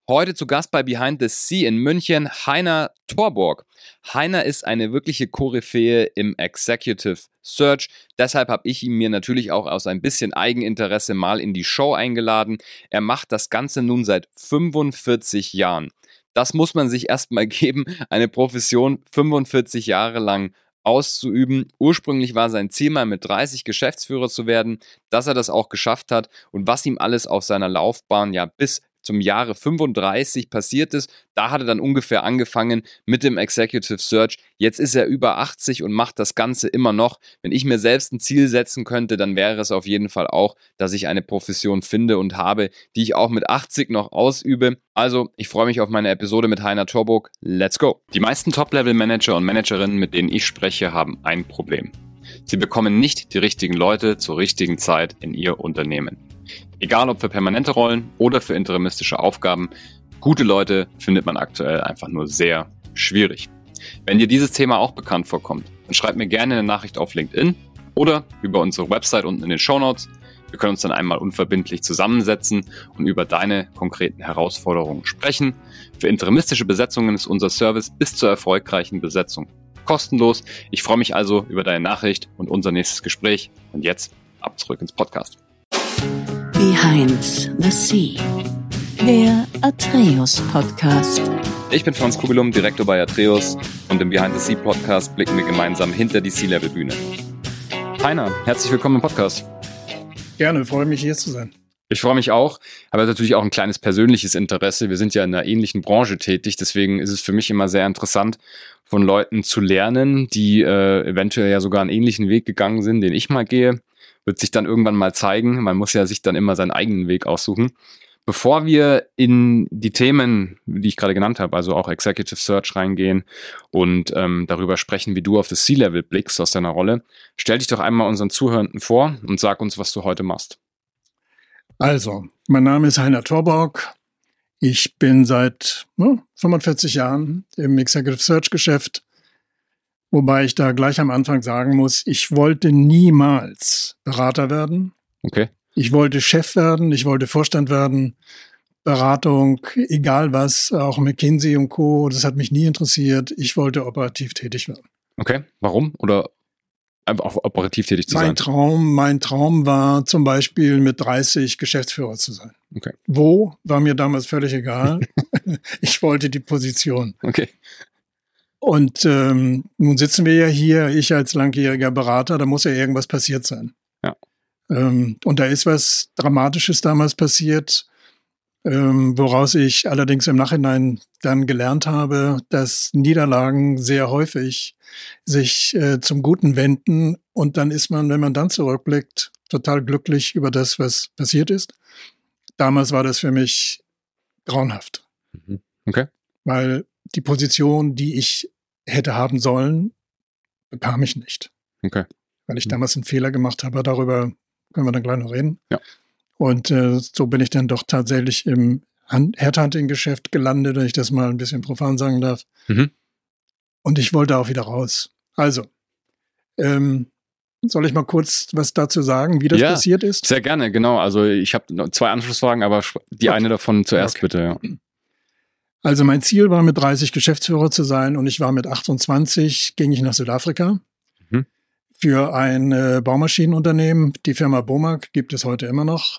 Heute zu Gast bei Behind the Sea in München, Heiner Torborg. Heiner ist eine wirkliche Koryphäe im Executive Search. Deshalb habe ich ihn mir natürlich auch aus ein bisschen Eigeninteresse mal in die Show eingeladen. Er macht das Ganze nun seit 45 Jahren. Das muss man sich erstmal geben, eine Profession 45 Jahre lang auszuüben. Ursprünglich war sein Ziel mal mit 30 Geschäftsführer zu werden, dass er das auch geschafft hat und was ihm alles auf seiner Laufbahn ja bis zum Jahre 35 passiert ist. Da hat er dann ungefähr angefangen mit dem Executive Search. Jetzt ist er über 80 und macht das Ganze immer noch. Wenn ich mir selbst ein Ziel setzen könnte, dann wäre es auf jeden Fall auch, dass ich eine Profession finde und habe, die ich auch mit 80 noch ausübe. Also, ich freue mich auf meine Episode mit Heiner Torborg. Let's go! Die meisten Top-Level-Manager und Managerinnen, mit denen ich spreche, haben ein Problem. Sie bekommen nicht die richtigen Leute zur richtigen Zeit in ihr Unternehmen. Egal ob für permanente Rollen oder für interimistische Aufgaben, gute Leute findet man aktuell einfach nur sehr schwierig. Wenn dir dieses Thema auch bekannt vorkommt, dann schreib mir gerne eine Nachricht auf LinkedIn oder über unsere Website unten in den Shownotes. Wir können uns dann einmal unverbindlich zusammensetzen und über deine konkreten Herausforderungen sprechen. Für interimistische Besetzungen ist unser Service bis zur erfolgreichen Besetzung kostenlos. Ich freue mich also über deine Nachricht und unser nächstes Gespräch. Und jetzt ab zurück ins Podcast. Behind the Sea, der Atreus Podcast. Ich bin Franz Kugelum, Direktor bei Atreus und im Behind the Sea Podcast blicken wir gemeinsam hinter die Sea-Level-Bühne. Heiner, herzlich willkommen im Podcast. Gerne, freue mich hier zu sein. Ich freue mich auch, aber natürlich auch ein kleines persönliches Interesse. Wir sind ja in einer ähnlichen Branche tätig, deswegen ist es für mich immer sehr interessant, von Leuten zu lernen, die eventuell ja sogar einen ähnlichen Weg gegangen sind, den ich mal gehe. Wird sich dann irgendwann mal zeigen. Man muss ja sich dann immer seinen eigenen Weg aussuchen. Bevor wir in die Themen, die ich gerade genannt habe, also auch Executive Search reingehen und darüber sprechen, wie du auf das C-Level blickst aus deiner Rolle, stell dich doch einmal unseren Zuhörenden vor und sag uns, was du heute machst. Also, mein Name ist Heiner Torborg. Ich bin seit 45 Jahren im Executive Search Geschäft. Wobei ich da gleich am Anfang sagen muss, ich wollte niemals Berater werden. Okay. Ich wollte Chef werden, ich wollte Vorstand werden, Beratung, egal was, auch McKinsey und Co., das hat mich nie interessiert. Ich wollte operativ tätig werden. Okay, warum? Oder einfach auch operativ tätig zu sein? Mein Traum war zum Beispiel mit 30 Geschäftsführer zu sein. Okay. Wo, war mir damals völlig egal. Ich wollte die Position. Okay. Und nun sitzen wir ja hier, ich als langjähriger Berater, da muss ja irgendwas passiert sein. Ja. Und da ist was Dramatisches damals passiert, woraus ich allerdings im Nachhinein dann gelernt habe, dass Niederlagen sehr häufig sich zum Guten wenden. Und dann ist man, wenn man dann zurückblickt, total glücklich über das, was passiert ist. Damals war das für mich grauenhaft. Okay. Weil die Position, die ich hätte haben sollen, bekam ich nicht. Okay. Weil ich damals einen Fehler gemacht habe, darüber können wir dann gleich noch reden. Ja. Und so bin ich dann doch tatsächlich im Headhunting-Geschäft gelandet, wenn ich das mal ein bisschen profan sagen darf. Mhm. Und ich wollte auch wieder raus. Also, soll ich mal kurz was dazu sagen, wie das passiert ist? Sehr gerne, genau. Also ich habe noch 2 Anschlussfragen, aber die eine davon zuerst bitte. Ja. Also mein Ziel war, mit 30 Geschäftsführer zu sein und ich war mit 28, ging ich nach Südafrika für ein Baumaschinenunternehmen. Die Firma Bomag gibt es heute immer noch.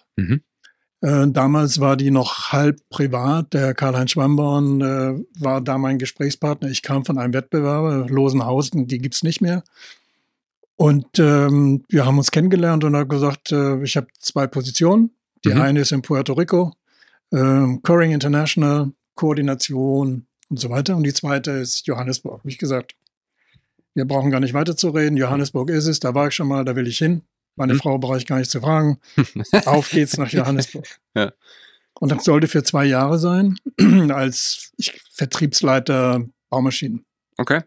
Damals war die noch halb privat. Der Karl-Heinz Schwamborn war da mein Gesprächspartner. Ich kam von einem Wettbewerber, Losenhausen, die gibt's nicht mehr. Und wir haben uns kennengelernt und er hat gesagt, ich habe 2 Positionen. Die eine ist in Puerto Rico, Coring International, Koordination und so weiter. Und die zweite ist Johannesburg. Wie gesagt, wir brauchen gar nicht weiterzureden. Johannesburg ist es, da war ich schon mal, da will ich hin. Meine Frau brauche ich gar nicht zu fragen. Auf geht's nach Johannesburg. Ja. Und das sollte für 2 Jahre sein, als Vertriebsleiter Baumaschinen. Okay.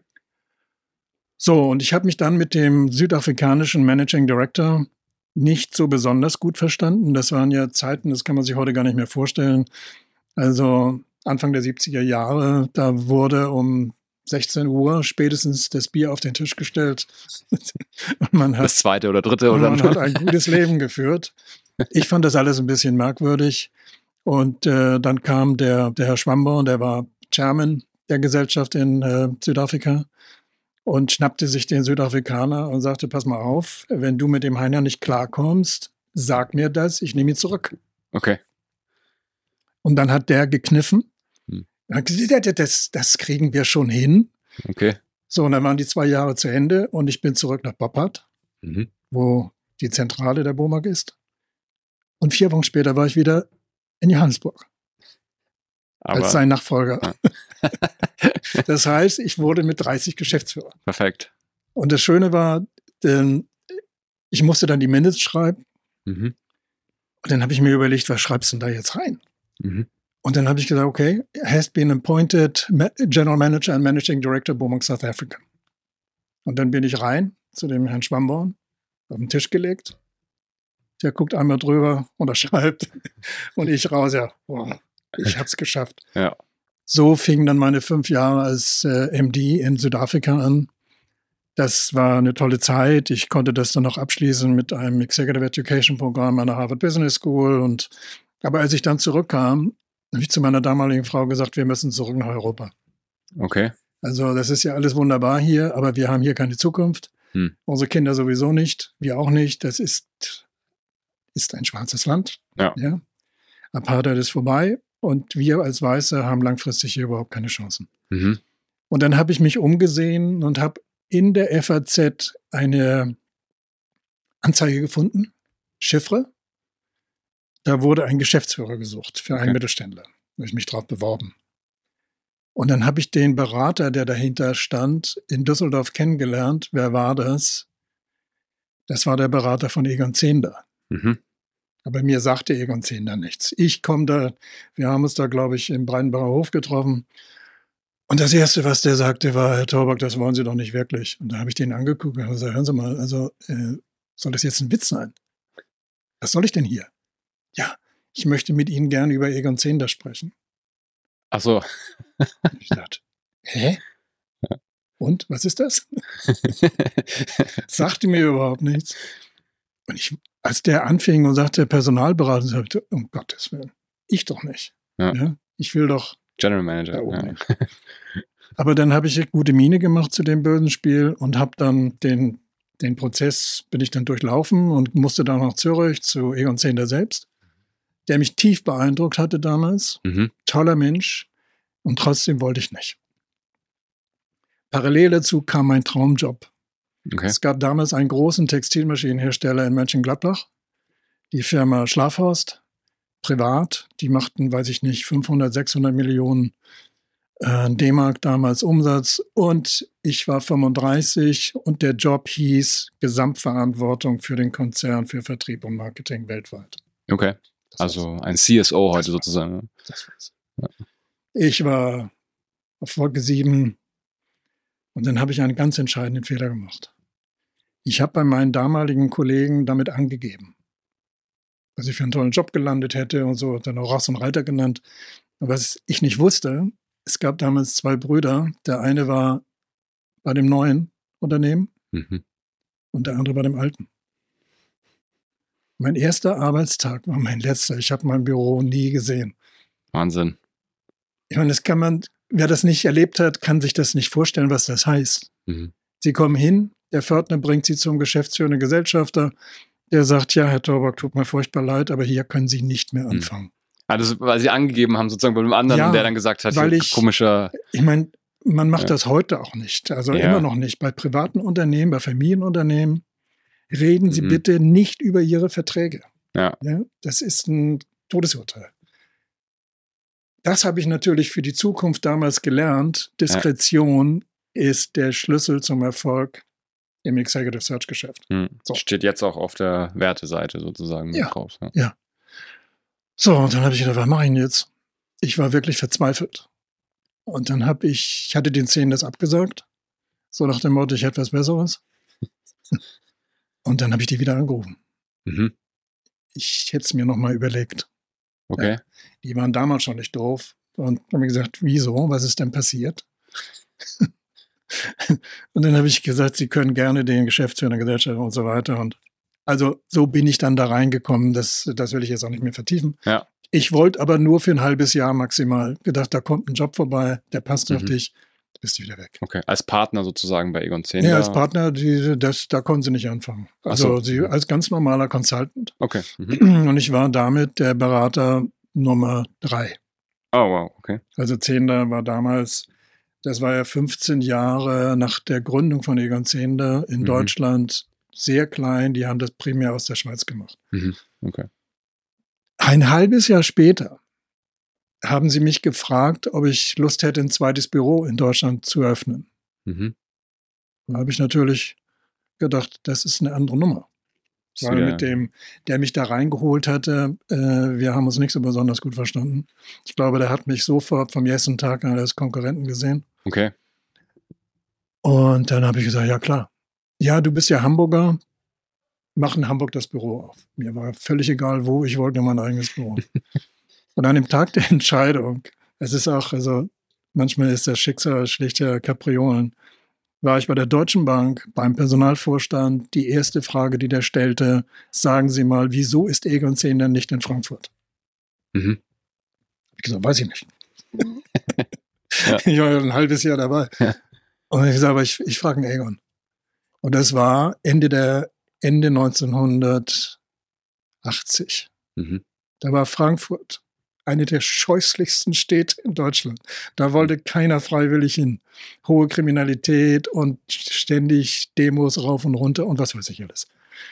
So, und ich habe mich dann mit dem südafrikanischen Managing Director nicht so besonders gut verstanden. Das waren ja Zeiten, das kann man sich heute gar nicht mehr vorstellen. Also Anfang der 70er Jahre, da wurde um 16 Uhr spätestens das Bier auf den Tisch gestellt. Und man hat, das zweite oder dritte. Oder man hat ein gutes Leben geführt. Ich fand das alles ein bisschen merkwürdig. Und dann kam der Herr Schwamborn, der war Chairman der Gesellschaft in Südafrika und schnappte sich den Südafrikaner und sagte, pass mal auf, wenn du mit dem Heiner nicht klarkommst, sag mir das, ich nehme ihn zurück. Okay. Und dann hat der gekniffen. Er hat gesagt, das kriegen wir schon hin. Okay. So, und dann waren die 2 Jahre zu Ende und ich bin zurück nach Boppard, wo die Zentrale der BOMAG ist. Und 4 Wochen später war ich wieder in Johannesburg. Als sein Nachfolger. Ja. Das heißt, ich wurde mit 30 Geschäftsführer. Perfekt. Und das Schöne war, ich musste dann die Minutes schreiben. Und dann habe ich mir überlegt, was schreibst du denn da jetzt rein? Und dann habe ich gesagt, okay, has been appointed General Manager and Managing Director BOMAG South Africa. Und dann bin ich rein zu dem Herrn Schwamborn, auf den Tisch gelegt. Der guckt einmal drüber, unterschreibt und ich raus, ja, boah, ich habe es geschafft. Ja. So fingen dann meine 5 Jahre als MD in Südafrika an. Das war eine tolle Zeit. Ich konnte das dann noch abschließen mit einem Executive Education Programm an der Harvard Business School. Aber als ich dann zurückkam, habe ich zu meiner damaligen Frau gesagt, wir müssen zurück nach Europa. Okay. Also das ist ja alles wunderbar hier, aber wir haben hier keine Zukunft. Unsere Kinder sowieso nicht, wir auch nicht. Das ist ein schwarzes Land. Ja. Apartheid ist vorbei und wir als Weiße haben langfristig hier überhaupt keine Chancen. Und dann habe ich mich umgesehen und habe in der FAZ eine Anzeige gefunden, Chiffre. Da wurde ein Geschäftsführer gesucht für einen Mittelständler. Da habe ich mich drauf beworben. Und dann habe ich den Berater, der dahinter stand, in Düsseldorf kennengelernt. Wer war das? Das war der Berater von Egon Zehnder. Aber mir sagte Egon Zehnder nichts. Ich komme da, wir haben uns da, glaube ich, im Breitenbacher Hof getroffen. Und das Erste, was der sagte, war, Herr Torborg, das wollen Sie doch nicht wirklich. Und da habe ich den angeguckt und gesagt, hören Sie mal, also soll das jetzt ein Witz sein? Was soll ich denn hier? Ja, ich möchte mit Ihnen gerne über Egon Zehnder sprechen. Ach so. Ich dachte, hä? Und, was ist das? Sagte mir überhaupt nichts. Und als der anfing und sagte, Personalberatung, sagte ich, um Gottes Willen, ich doch nicht. Ja, ich will doch General Manager. Ja. Aber dann habe ich gute Miene gemacht zu dem bösen Spiel und habe dann den Prozess, bin ich dann durchlaufen und musste dann nach Zürich zu Egon Zehnder selbst, der mich tief beeindruckt hatte damals. Toller Mensch. Und trotzdem wollte ich nicht. Parallel dazu kam mein Traumjob. Es gab damals einen großen Textilmaschinenhersteller in Mönchengladbach, die Firma Schlafhorst, privat. Die machten, weiß ich nicht, 500, 600 Millionen D-Mark damals Umsatz. Und ich war 35 und der Job hieß Gesamtverantwortung für den Konzern für Vertrieb und Marketing weltweit. Okay, also ein CSO heute sozusagen. Das war's. Ja. Ich war auf Wolke 7 und dann habe ich einen ganz entscheidenden Fehler gemacht. Ich habe bei meinen damaligen Kollegen damit angegeben, was ich für einen tollen Job gelandet hätte und so, dann auch Ross und Reiter genannt. Und was ich nicht wusste, es gab damals 2 Brüder. Der eine war bei dem neuen Unternehmen und der andere bei dem alten. Mein erster Arbeitstag war mein letzter. Ich habe mein Büro nie gesehen. Wahnsinn. Ich meine, wer das nicht erlebt hat, kann sich das nicht vorstellen, was das heißt. Sie kommen hin, der Pförtner bringt sie zum geschäftsführenden Gesellschafter, der sagt, ja, Herr Torborg, tut mir furchtbar leid, aber hier können Sie nicht mehr anfangen. Also, weil Sie angegeben haben, sozusagen bei dem anderen, ja, der dann gesagt hat, komischer... Ich meine, man macht das heute auch nicht, also immer noch nicht. Bei privaten Unternehmen, bei Familienunternehmen, reden Sie bitte nicht über Ihre Verträge. Ja, das ist ein Todesurteil. Das habe ich natürlich für die Zukunft damals gelernt. Diskretion ist der Schlüssel zum Erfolg im Executive Search Geschäft. So. Steht jetzt auch auf der Werteseite sozusagen drauf. Ja. So, und dann habe ich gedacht, was mache ich denn jetzt? Ich war wirklich verzweifelt. Und dann hatte den 10 das abgesagt. So nach dem Motto, ich hätte was Besseres. Und dann habe ich die wieder angerufen. Ich hätte es mir nochmal überlegt. Okay. Ja, die waren damals schon nicht doof und haben mir gesagt, wieso, was ist denn passiert? Und dann habe ich gesagt, sie können gerne den Geschäftsführer der Gesellschaft und so weiter. Und also so bin ich dann da reingekommen, das will ich jetzt auch nicht mehr vertiefen. Ja. Ich wollte aber nur für ein halbes Jahr maximal. Gedacht, da kommt ein Job vorbei, der passt auf dich, bist du wieder weg. Okay, als Partner sozusagen bei Egon Zehnder? Ja, als Partner, da konnten sie nicht anfangen. Also sie als ganz normaler Consultant. Okay. Und ich war damit der Berater Nummer 3. Oh, wow, okay. Also Zehnder war damals, das war ja 15 Jahre nach der Gründung von Egon Zehnder in Deutschland, sehr klein. Die haben das primär aus der Schweiz gemacht. Okay. Ein halbes Jahr später haben sie mich gefragt, ob ich Lust hätte, ein zweites Büro in Deutschland zu eröffnen. Da habe ich natürlich gedacht, das ist eine andere Nummer. Weil mit dem, der mich da reingeholt hatte, wir haben uns nicht so besonders gut verstanden. Ich glaube, der hat mich sofort vom ersten Tag an als Konkurrenten gesehen. Okay. Und dann habe ich gesagt, ja klar. Ja, du bist ja Hamburger, mach in Hamburg das Büro auf. Mir war völlig egal, wo, ich wollte nur mein eigenes Büro. Und an dem Tag der Entscheidung, es ist auch, also manchmal ist das Schicksal schlichter Kapriolen, war ich bei der Deutschen Bank beim Personalvorstand. Die erste Frage, die der stellte, sagen Sie mal, wieso ist Egon Zehnder nicht in Frankfurt? Ich gesagt, weiß ich nicht. Ich war ja ein halbes Jahr dabei. Und ich gesagt, aber ich frage einen Egon. Und das war Ende 1980. Da war Frankfurt eine der scheußlichsten Städte in Deutschland. Da wollte keiner freiwillig hin. Hohe Kriminalität und ständig Demos rauf und runter und was weiß ich alles.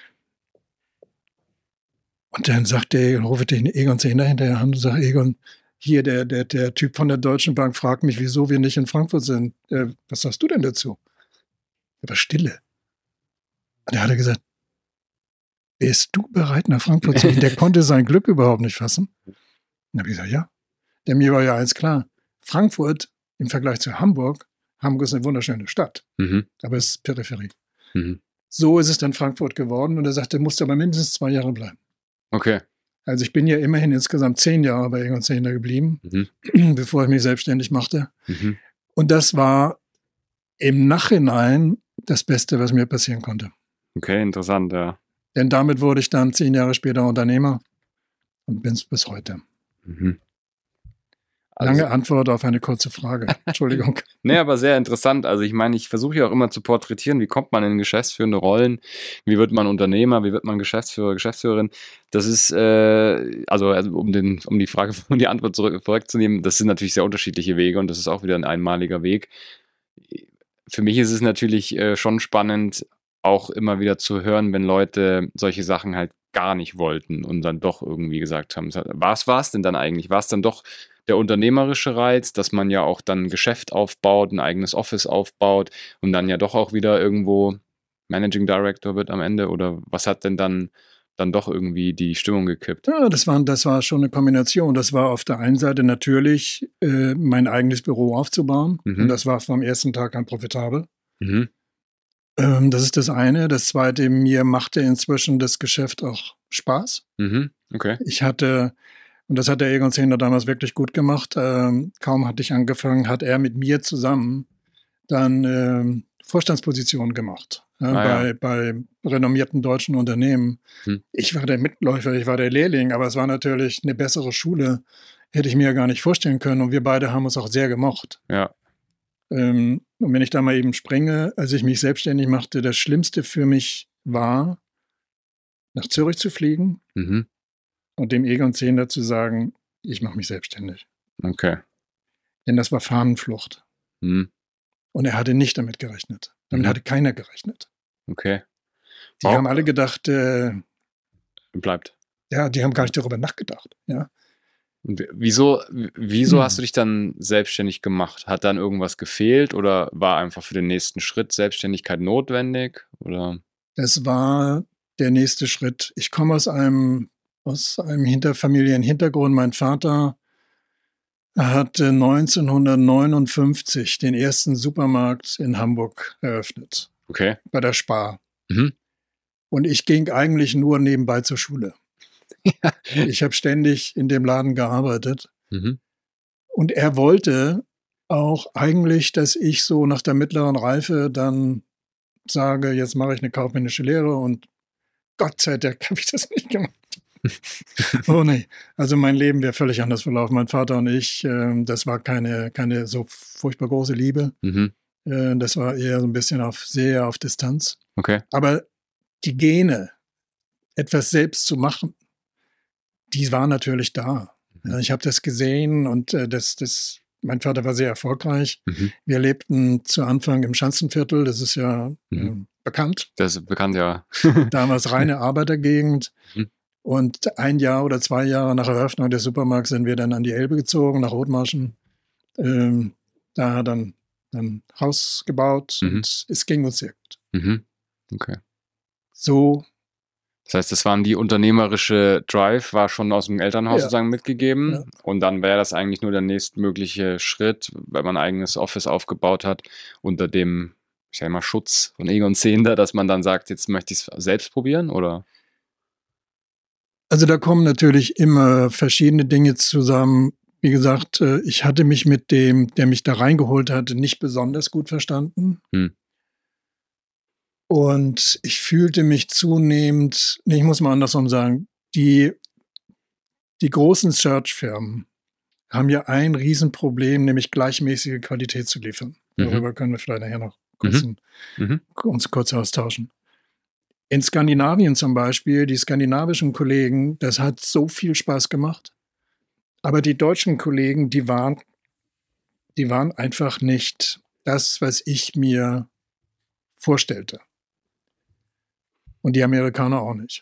Und dann sagt der, rufe den Egon Zehnder hinterher an und sagt, Egon, hier der Typ von der Deutschen Bank fragt mich, wieso wir nicht in Frankfurt sind. Was sagst du denn dazu? Er war Stille. Und da hat er gesagt, bist du bereit, nach Frankfurt zu gehen? Der konnte sein Glück überhaupt nicht fassen. Dann habe ich gesagt, ja. Denn mir war ja eins klar. Frankfurt im Vergleich zu Hamburg ist eine wunderschöne Stadt. Aber es ist Peripherie. So ist es dann Frankfurt geworden. Und er sagte, musste aber mindestens 2 Jahre bleiben. Okay. Also ich bin ja immerhin insgesamt 10 Jahre bei Egon Zehnder geblieben, bevor ich mich selbstständig machte. Und das war im Nachhinein das Beste, was mir passieren konnte. Okay, interessant, ja. Denn damit wurde ich dann 10 Jahre später Unternehmer und bin es bis heute. Lange Antwort auf eine kurze Frage. Entschuldigung. Nee, aber sehr interessant. Also ich meine, ich versuche ja auch immer zu porträtieren, wie kommt man in geschäftsführende Rollen, wie wird man Unternehmer, wie wird man Geschäftsführer, Geschäftsführerin. Das ist, um die Frage und die Antwort vorwegzunehmen, das sind natürlich sehr unterschiedliche Wege und das ist auch wieder ein einmaliger Weg. Für mich ist es natürlich schon spannend, auch immer wieder zu hören, wenn Leute solche Sachen halt gar nicht wollten und dann doch irgendwie gesagt haben, was war es denn dann eigentlich? War es dann doch der unternehmerische Reiz, dass man ja auch dann ein Geschäft aufbaut, ein eigenes Office aufbaut und dann ja doch auch wieder irgendwo Managing Director wird am Ende? Oder was hat denn dann doch irgendwie die Stimmung gekippt? Ja, das war schon eine Kombination. Das war auf der einen Seite natürlich mein eigenes Büro aufzubauen. Und das war vom ersten Tag an profitabel. Das ist das eine. Das zweite, mir machte inzwischen das Geschäft auch Spaß. Okay. Ich hatte, und das hat der Egon Zehnder damals wirklich gut gemacht, kaum hatte ich angefangen, hat er mit mir zusammen dann Vorstandspositionen gemacht. Bei renommierten deutschen Unternehmen. Ich war der Mitläufer, ich war der Lehrling, aber es war natürlich eine bessere Schule. Hätte ich mir ja gar nicht vorstellen können. Und wir beide haben uns auch sehr gemocht. Ja. Und wenn ich da mal eben springe, als ich mich selbstständig machte, das Schlimmste für mich war, nach Zürich zu fliegen und dem Egon Zehnder zu sagen, ich mache mich selbstständig. Okay. Denn das war Fahnenflucht. Und er hatte nicht damit gerechnet. Damit hatte keiner gerechnet. Okay. Die haben alle gedacht, bleibt. Ja, die haben gar nicht darüber nachgedacht. Ja. Und wieso hast du dich dann selbstständig gemacht? Hat dann irgendwas gefehlt oder war einfach für den nächsten Schritt Selbstständigkeit notwendig? Oder? Das war der nächste Schritt. Ich komme aus einem Familienhintergrund. Mein Vater hat 1959 den ersten Supermarkt in Hamburg eröffnet. Okay. Bei der Spar. Und ich ging eigentlich nur nebenbei zur Schule. Ich habe ständig in dem Laden gearbeitet. Und er wollte auch eigentlich, dass ich so nach der mittleren Reife dann sage, jetzt mache ich eine kaufmännische Lehre und Gott sei Dank habe ich das nicht gemacht. Oh nee, also mein Leben wäre völlig anders verlaufen. Mein Vater und ich, das war keine so furchtbar große Liebe. Das war eher so ein bisschen sehr auf Distanz. Okay. Aber die Gene, etwas selbst zu machen, die war natürlich da. Ich habe das gesehen und mein Vater war sehr erfolgreich. Wir lebten zu Anfang im Schanzenviertel, das ist ja bekannt. Das ist bekannt, ja. Damals reine Arbeitergegend. Und 1 Jahr oder 2 Jahre nach Eröffnung des Supermarkts sind wir dann an die Elbe gezogen, nach Othmarschen. Da dann Haus gebaut und es ging uns sehr gut. Okay. So. Das heißt, das waren die unternehmerische Drive, war schon aus dem Elternhaus sozusagen mitgegeben. Ja. Und dann wäre das eigentlich nur der nächstmögliche Schritt, wenn man ein eigenes Office aufgebaut hat, unter dem, ich sag mal, Schutz von Egon Zehnder, dass man dann sagt, jetzt möchte ich es selbst probieren, oder? Also da kommen natürlich immer verschiedene Dinge zusammen. Wie gesagt, ich hatte mich mit dem, der mich da reingeholt hatte, nicht besonders gut verstanden. Und ich fühlte mich zunehmend, ich muss mal andersrum sagen, die großen Search-Firmen haben ja ein Riesenproblem, nämlich gleichmäßige Qualität zu liefern. Darüber können wir vielleicht nachher noch uns kurz austauschen. In Skandinavien zum Beispiel, die skandinavischen Kollegen, das hat so viel Spaß gemacht. Aber die deutschen Kollegen, die waren einfach nicht das, was ich mir vorstellte. Und die Amerikaner auch nicht.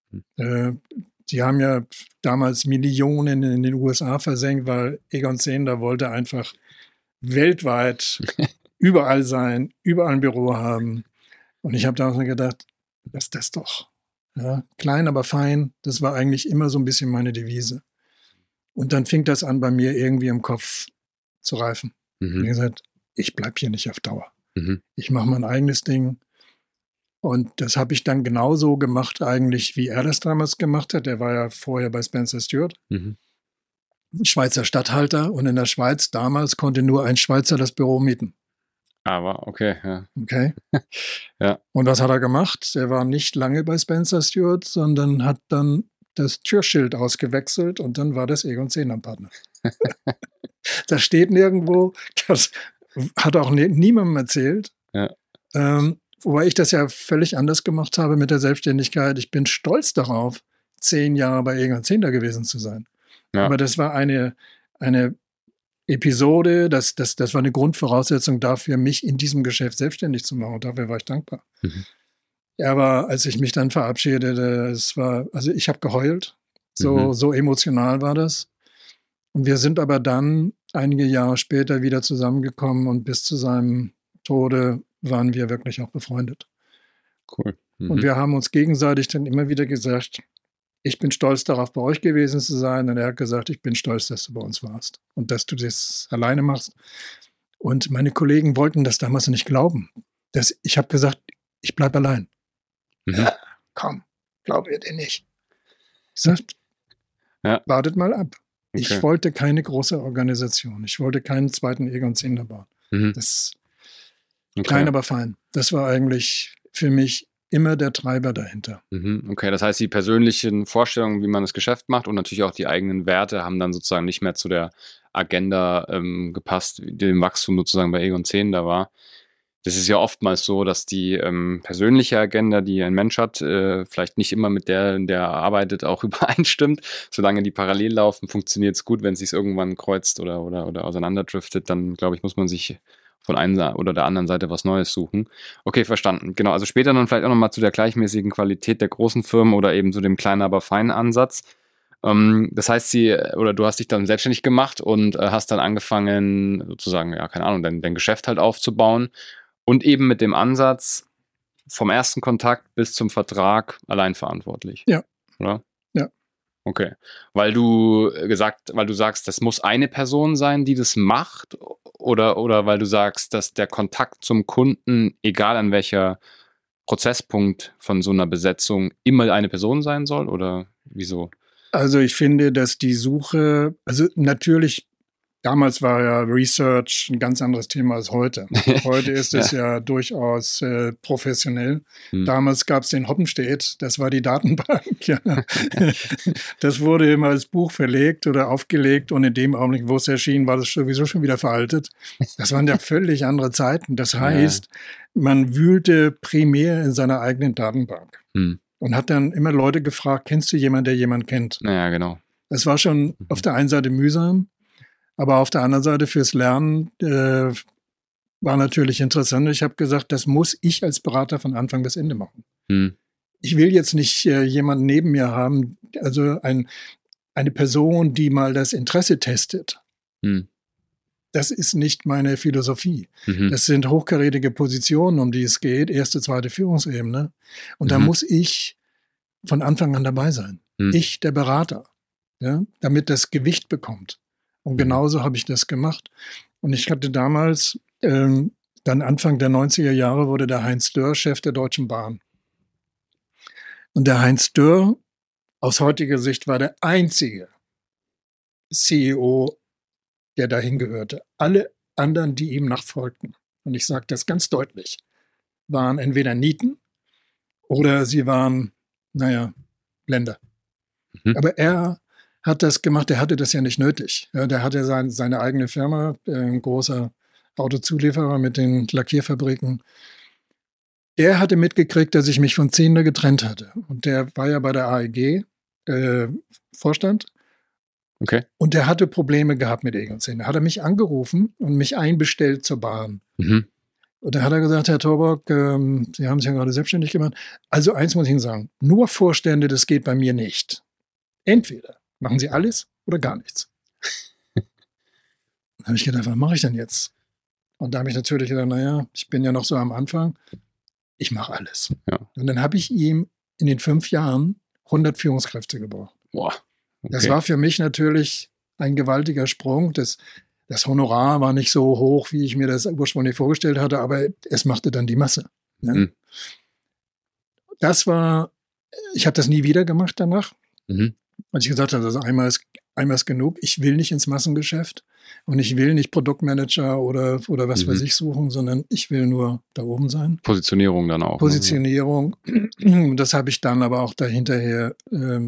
Die haben ja damals Millionen in den USA versenkt, weil Egon Zehnder wollte einfach weltweit überall sein, überall ein Büro haben. Und ich habe damals gedacht, lass das doch. Ja, klein, aber fein, das war eigentlich immer so ein bisschen meine Devise. Und dann fing das an, bei mir irgendwie im Kopf zu reifen. Ich habe gesagt, ich bleibe hier nicht auf Dauer. Ich mache mein eigenes Ding. Und das habe ich dann genauso gemacht eigentlich, wie er das damals gemacht hat. Er war ja vorher bei Spencer Stuart, Schweizer Statthalter. Und in der Schweiz damals konnte nur ein Schweizer das Büro mieten. Aber okay, ja. Okay. Ja. Und was hat er gemacht? Er war nicht lange bei Spencer Stuart, sondern hat dann das Türschild ausgewechselt und dann war das Egon Zehnder Partner. Das steht nirgendwo. Das hat auch niemandem erzählt. Ja. Wobei ich das ja völlig anders gemacht habe mit der Selbstständigkeit. Ich bin stolz darauf, 10 Jahre bei Egon Zehnder gewesen zu sein. Ja. Aber das war eine Episode, das war eine Grundvoraussetzung dafür, mich in diesem Geschäft selbstständig zu machen. Und dafür war ich dankbar. Aber als ich mich dann verabschiedete, ich habe geheult. So emotional war das. Und wir sind aber dann einige Jahre später wieder zusammengekommen und bis zu seinem Tode waren wir wirklich auch befreundet. Cool. Und wir haben uns gegenseitig dann immer wieder gesagt, ich bin stolz darauf, bei euch gewesen zu sein. Und er hat gesagt, ich bin stolz, dass du bei uns warst und dass du das alleine machst. Und meine Kollegen wollten das damals nicht glauben. Ich habe gesagt, ich bleibe allein. Ja, komm, glaubt ihr denn nicht? Ich sagte, wartet mal ab. Okay. Ich wollte keine große Organisation. Ich wollte keinen zweiten Egon Zehnder bauen. Das klein, aber fein. Das war eigentlich für mich immer der Treiber dahinter. Okay, das heißt, die persönlichen Vorstellungen, wie man das Geschäft macht und natürlich auch die eigenen Werte haben dann sozusagen nicht mehr zu der Agenda gepasst, dem Wachstum sozusagen bei Egon Zehnder war. Das ist ja oftmals so, dass die persönliche Agenda, die ein Mensch hat, vielleicht nicht immer mit der er arbeitet, auch übereinstimmt. Solange die parallel laufen, funktioniert es gut. Wenn es sich irgendwann kreuzt oder auseinanderdriftet, dann, glaube ich, muss man sich von einer oder der anderen Seite was Neues suchen. Okay, verstanden. Genau, also später dann vielleicht auch nochmal zu der gleichmäßigen Qualität der großen Firmen oder eben zu dem kleinen, aber feinen Ansatz. Das heißt, du hast dich dann selbstständig gemacht und hast dann angefangen, sozusagen, ja, keine Ahnung, dein Geschäft halt aufzubauen und eben mit dem Ansatz vom ersten Kontakt bis zum Vertrag allein verantwortlich. Ja. Oder? Ja. Okay. Weil du sagst, das muss eine Person sein, die das macht, oder weil du sagst, dass der Kontakt zum Kunden, egal an welcher Prozesspunkt von so einer Besetzung, immer eine Person sein soll, oder wieso? Also ich finde, dass die Suche, also natürlich, Damals war ja Research ein ganz anderes Thema als heute. Heute ist es ja durchaus professionell. Damals gab es den Hoppenstedt, das war die Datenbank. Ja. Das wurde immer als Buch verlegt oder aufgelegt und in dem Augenblick, wo es erschien, war das sowieso schon wieder veraltet. Das waren ja völlig andere Zeiten. Das heißt, man wühlte primär in seiner eigenen Datenbank und hat dann immer Leute gefragt, kennst du jemanden, der jemanden kennt? Ja, genau. Das war schon auf der einen Seite mühsam. Aber auf der anderen Seite fürs Lernen war natürlich interessant. Ich habe gesagt, das muss ich als Berater von Anfang bis Ende machen. Ich will jetzt nicht jemanden neben mir haben, also eine Person, die mal das Interesse testet. Das ist nicht meine Philosophie. Das sind hochkarätige Positionen, um die es geht, erste, zweite Führungsebene. Und da muss ich von Anfang an dabei sein. Ich, der Berater, ja, damit das Gewicht bekommt. Und genauso habe ich das gemacht. Und ich hatte damals, dann Anfang der 90er Jahre, wurde der Heinz Dörr Chef der Deutschen Bahn. Und der Heinz Dörr, aus heutiger Sicht, war der einzige CEO, der dahin gehörte. Alle anderen, die ihm nachfolgten, und ich sage das ganz deutlich, waren entweder Nieten oder sie waren, Blender. Aber er hat das gemacht, der hatte das ja nicht nötig. Ja, der hatte seine eigene Firma, ein großer Autozulieferer mit den Lackierfabriken. Der hatte mitgekriegt, dass ich mich von Zehnder getrennt hatte. Und der war ja bei der AEG Vorstand. Okay. Und der hatte Probleme gehabt mit Egon Zehnder. Hat er mich angerufen und mich einbestellt zur Bahn. Und da hat er gesagt, Herr Torborg, Sie haben sich ja gerade selbstständig gemacht. Also eins muss ich Ihnen sagen, nur Vorstände, das geht bei mir nicht. Entweder machen Sie alles oder gar nichts. Dann habe ich gedacht, was mache ich denn jetzt? Und da habe ich natürlich gedacht, ich bin ja noch so am Anfang. Ich mache alles. Ja. Und dann habe ich ihm in den 5 Jahren 100 Führungskräfte gebraucht. Boah. Okay. Das war für mich natürlich ein gewaltiger Sprung. Das Honorar war nicht so hoch, wie ich mir das ursprünglich vorgestellt hatte, aber es machte dann die Masse. Ne? Ich habe das nie wieder gemacht danach. Weil ich gesagt habe, also einmal ist genug. Ich will nicht ins Massengeschäft und ich will nicht Produktmanager oder was weiß ich suchen, sondern ich will nur da oben sein. Positionierung dann auch. Positionierung. Das habe ich dann aber auch dahinterher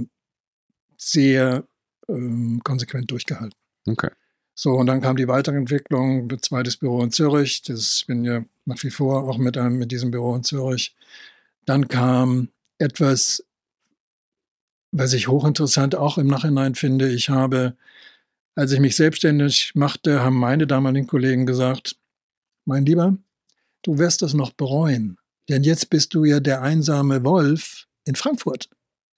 sehr konsequent durchgehalten. Okay. So, und dann kam die Weiterentwicklung, zweites Büro in Zürich. Ich bin ja nach wie vor auch mit diesem Büro in Zürich. Dann kam etwas, was ich hochinteressant auch im Nachhinein finde. Als ich mich selbstständig machte, haben meine damaligen Kollegen gesagt, mein Lieber, du wirst das noch bereuen, denn jetzt bist du ja der einsame Wolf in Frankfurt.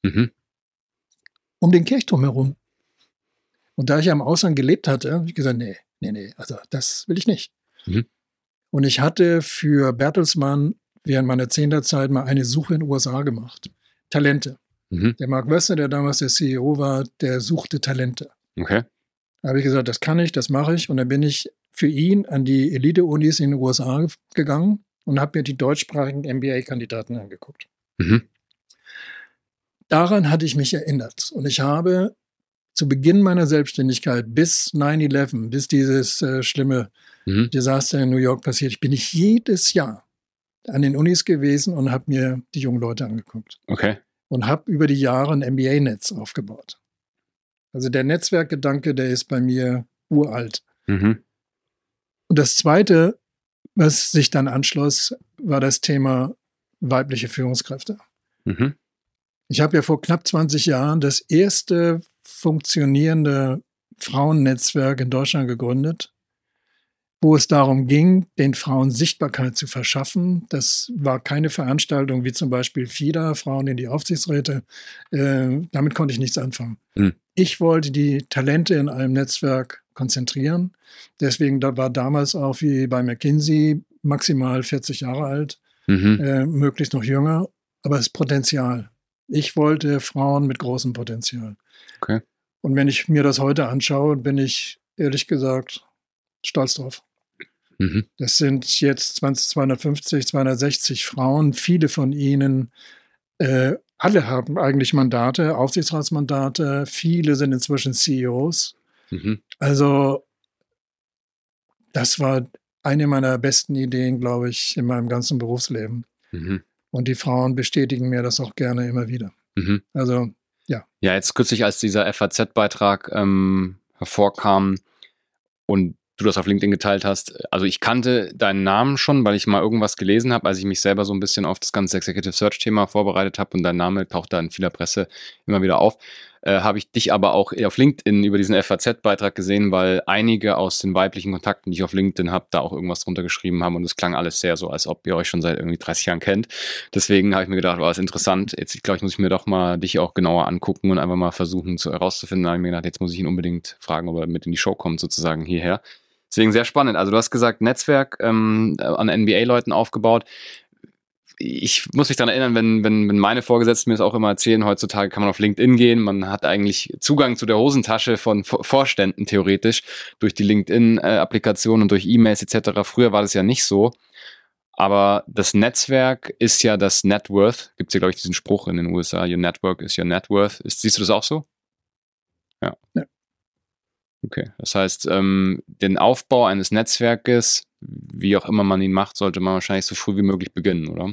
Um den Kirchturm herum. Und da ich ja im Ausland gelebt hatte, habe ich gesagt, nee, also das will ich nicht. Und ich hatte für Bertelsmann während meiner 10er-Zeit mal eine Suche in den USA gemacht. Talente. Der Mark Wössner, der damals der CEO war, der suchte Talente. Okay. Da habe ich gesagt, das kann ich, das mache ich. Und dann bin ich für ihn an die Elite-Unis in den USA gegangen und habe mir die deutschsprachigen MBA-Kandidaten angeguckt. Daran hatte ich mich erinnert. Und ich habe zu Beginn meiner Selbstständigkeit bis 9/11, bis dieses schlimme Desaster in New York passiert, bin ich jedes Jahr an den Unis gewesen und habe mir die jungen Leute angeguckt. Okay. Und habe über die Jahre ein MBA-Netz aufgebaut. Also der Netzwerkgedanke, der ist bei mir uralt. Und das Zweite, was sich dann anschloss, war das Thema weibliche Führungskräfte. Ich habe ja vor knapp 20 Jahren das erste funktionierende Frauennetzwerk in Deutschland gegründet, wo es darum ging, den Frauen Sichtbarkeit zu verschaffen. Das war keine Veranstaltung wie zum Beispiel FIDA, Frauen in die Aufsichtsräte. Damit konnte ich nichts anfangen. Ich wollte die Talente in einem Netzwerk konzentrieren. Deswegen war damals auch wie bei McKinsey maximal 40 Jahre alt, möglichst noch jünger, aber das Potenzial. Ich wollte Frauen mit großem Potenzial. Okay. Und wenn ich mir das heute anschaue, bin ich ehrlich gesagt stolz drauf. Das sind jetzt 250, 260 Frauen. Viele von ihnen, alle haben eigentlich Mandate, Aufsichtsratsmandate. Viele sind inzwischen CEOs. Also das war eine meiner besten Ideen, glaube ich, in meinem ganzen Berufsleben. Mhm. Und die Frauen bestätigen mir das auch gerne immer wieder. Mhm. Also, ja. Ja, jetzt kürzlich, als dieser FAZ-Beitrag hervorkam und du das auf LinkedIn geteilt hast, also ich kannte deinen Namen schon, weil ich mal irgendwas gelesen habe, als ich mich selber so ein bisschen auf das ganze Executive Search-Thema vorbereitet habe und dein Name taucht da in vieler Presse immer wieder auf. Habe ich dich aber auch auf LinkedIn über diesen FAZ-Beitrag gesehen, weil einige aus den weiblichen Kontakten, die ich auf LinkedIn habe, da auch irgendwas drunter geschrieben haben und es klang alles sehr so, als ob ihr euch schon seit irgendwie 30 Jahren kennt. Deswegen habe ich mir gedacht, war das interessant. Jetzt, ich glaube, ich muss mir doch mal dich auch genauer angucken und einfach mal versuchen herauszufinden. Da habe ich mir gedacht, jetzt muss ich ihn unbedingt fragen, ob er mit in die Show kommt, sozusagen hierher. Deswegen sehr spannend. Also du hast gesagt, Netzwerk an NBA-Leuten aufgebaut. Ich muss mich daran erinnern, wenn meine Vorgesetzten mir das auch immer erzählen, heutzutage kann man auf LinkedIn gehen, man hat eigentlich Zugang zu der Hosentasche von Vorständen theoretisch durch die LinkedIn-Applikation und durch E-Mails etc. Früher war das ja nicht so, aber das Netzwerk ist ja das Net Worth. Gibt es ja, glaube ich, diesen Spruch in den USA, your network is your net worth. Siehst du das auch so? Ja. Okay, das heißt, den Aufbau eines Netzwerkes, wie auch immer man ihn macht, sollte man wahrscheinlich so früh wie möglich beginnen, oder?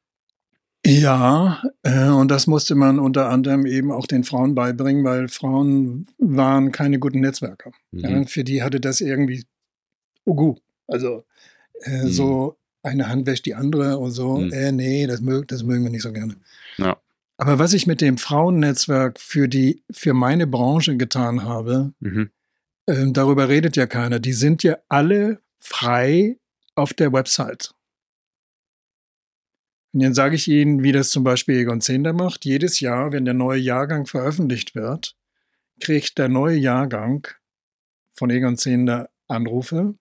Ja, und das musste man unter anderem eben auch den Frauen beibringen, weil Frauen waren keine guten Netzwerker. Ja, für die hatte das irgendwie Ugu. Also so eine Hand wäscht die andere und so, nee, das mögen wir nicht so gerne. Ja. Aber was ich mit dem Frauennetzwerk für meine Branche getan habe, darüber redet ja keiner. Die sind ja alle frei auf der Website. Und dann sage ich Ihnen, wie das zum Beispiel Egon Zehnder macht. Jedes Jahr, wenn der neue Jahrgang veröffentlicht wird, kriegt der neue Jahrgang von Egon Zehnder Anrufe.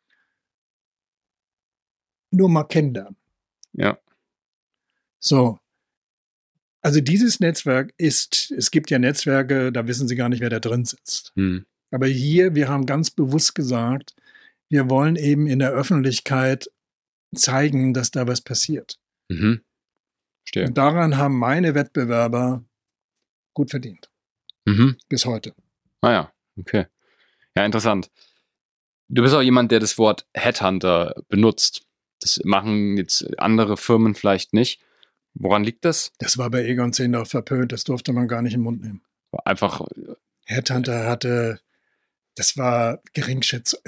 Nur mal kennenlernen. Ja. So. Also dieses Netzwerk es gibt ja Netzwerke, da wissen Sie gar nicht, wer da drin sitzt. Aber hier, wir haben ganz bewusst gesagt, wir wollen eben in der Öffentlichkeit zeigen, dass da was passiert. Und daran haben meine Wettbewerber gut verdient. Bis heute. Ah ja, okay. Ja, interessant. Du bist auch jemand, der das Wort Headhunter benutzt. Das machen jetzt andere Firmen vielleicht nicht. Woran liegt das? Das war bei Egon Zehnder auch verpönt. Das durfte man gar nicht im Mund nehmen. Einfach. Headhunter das war Geringschätzung.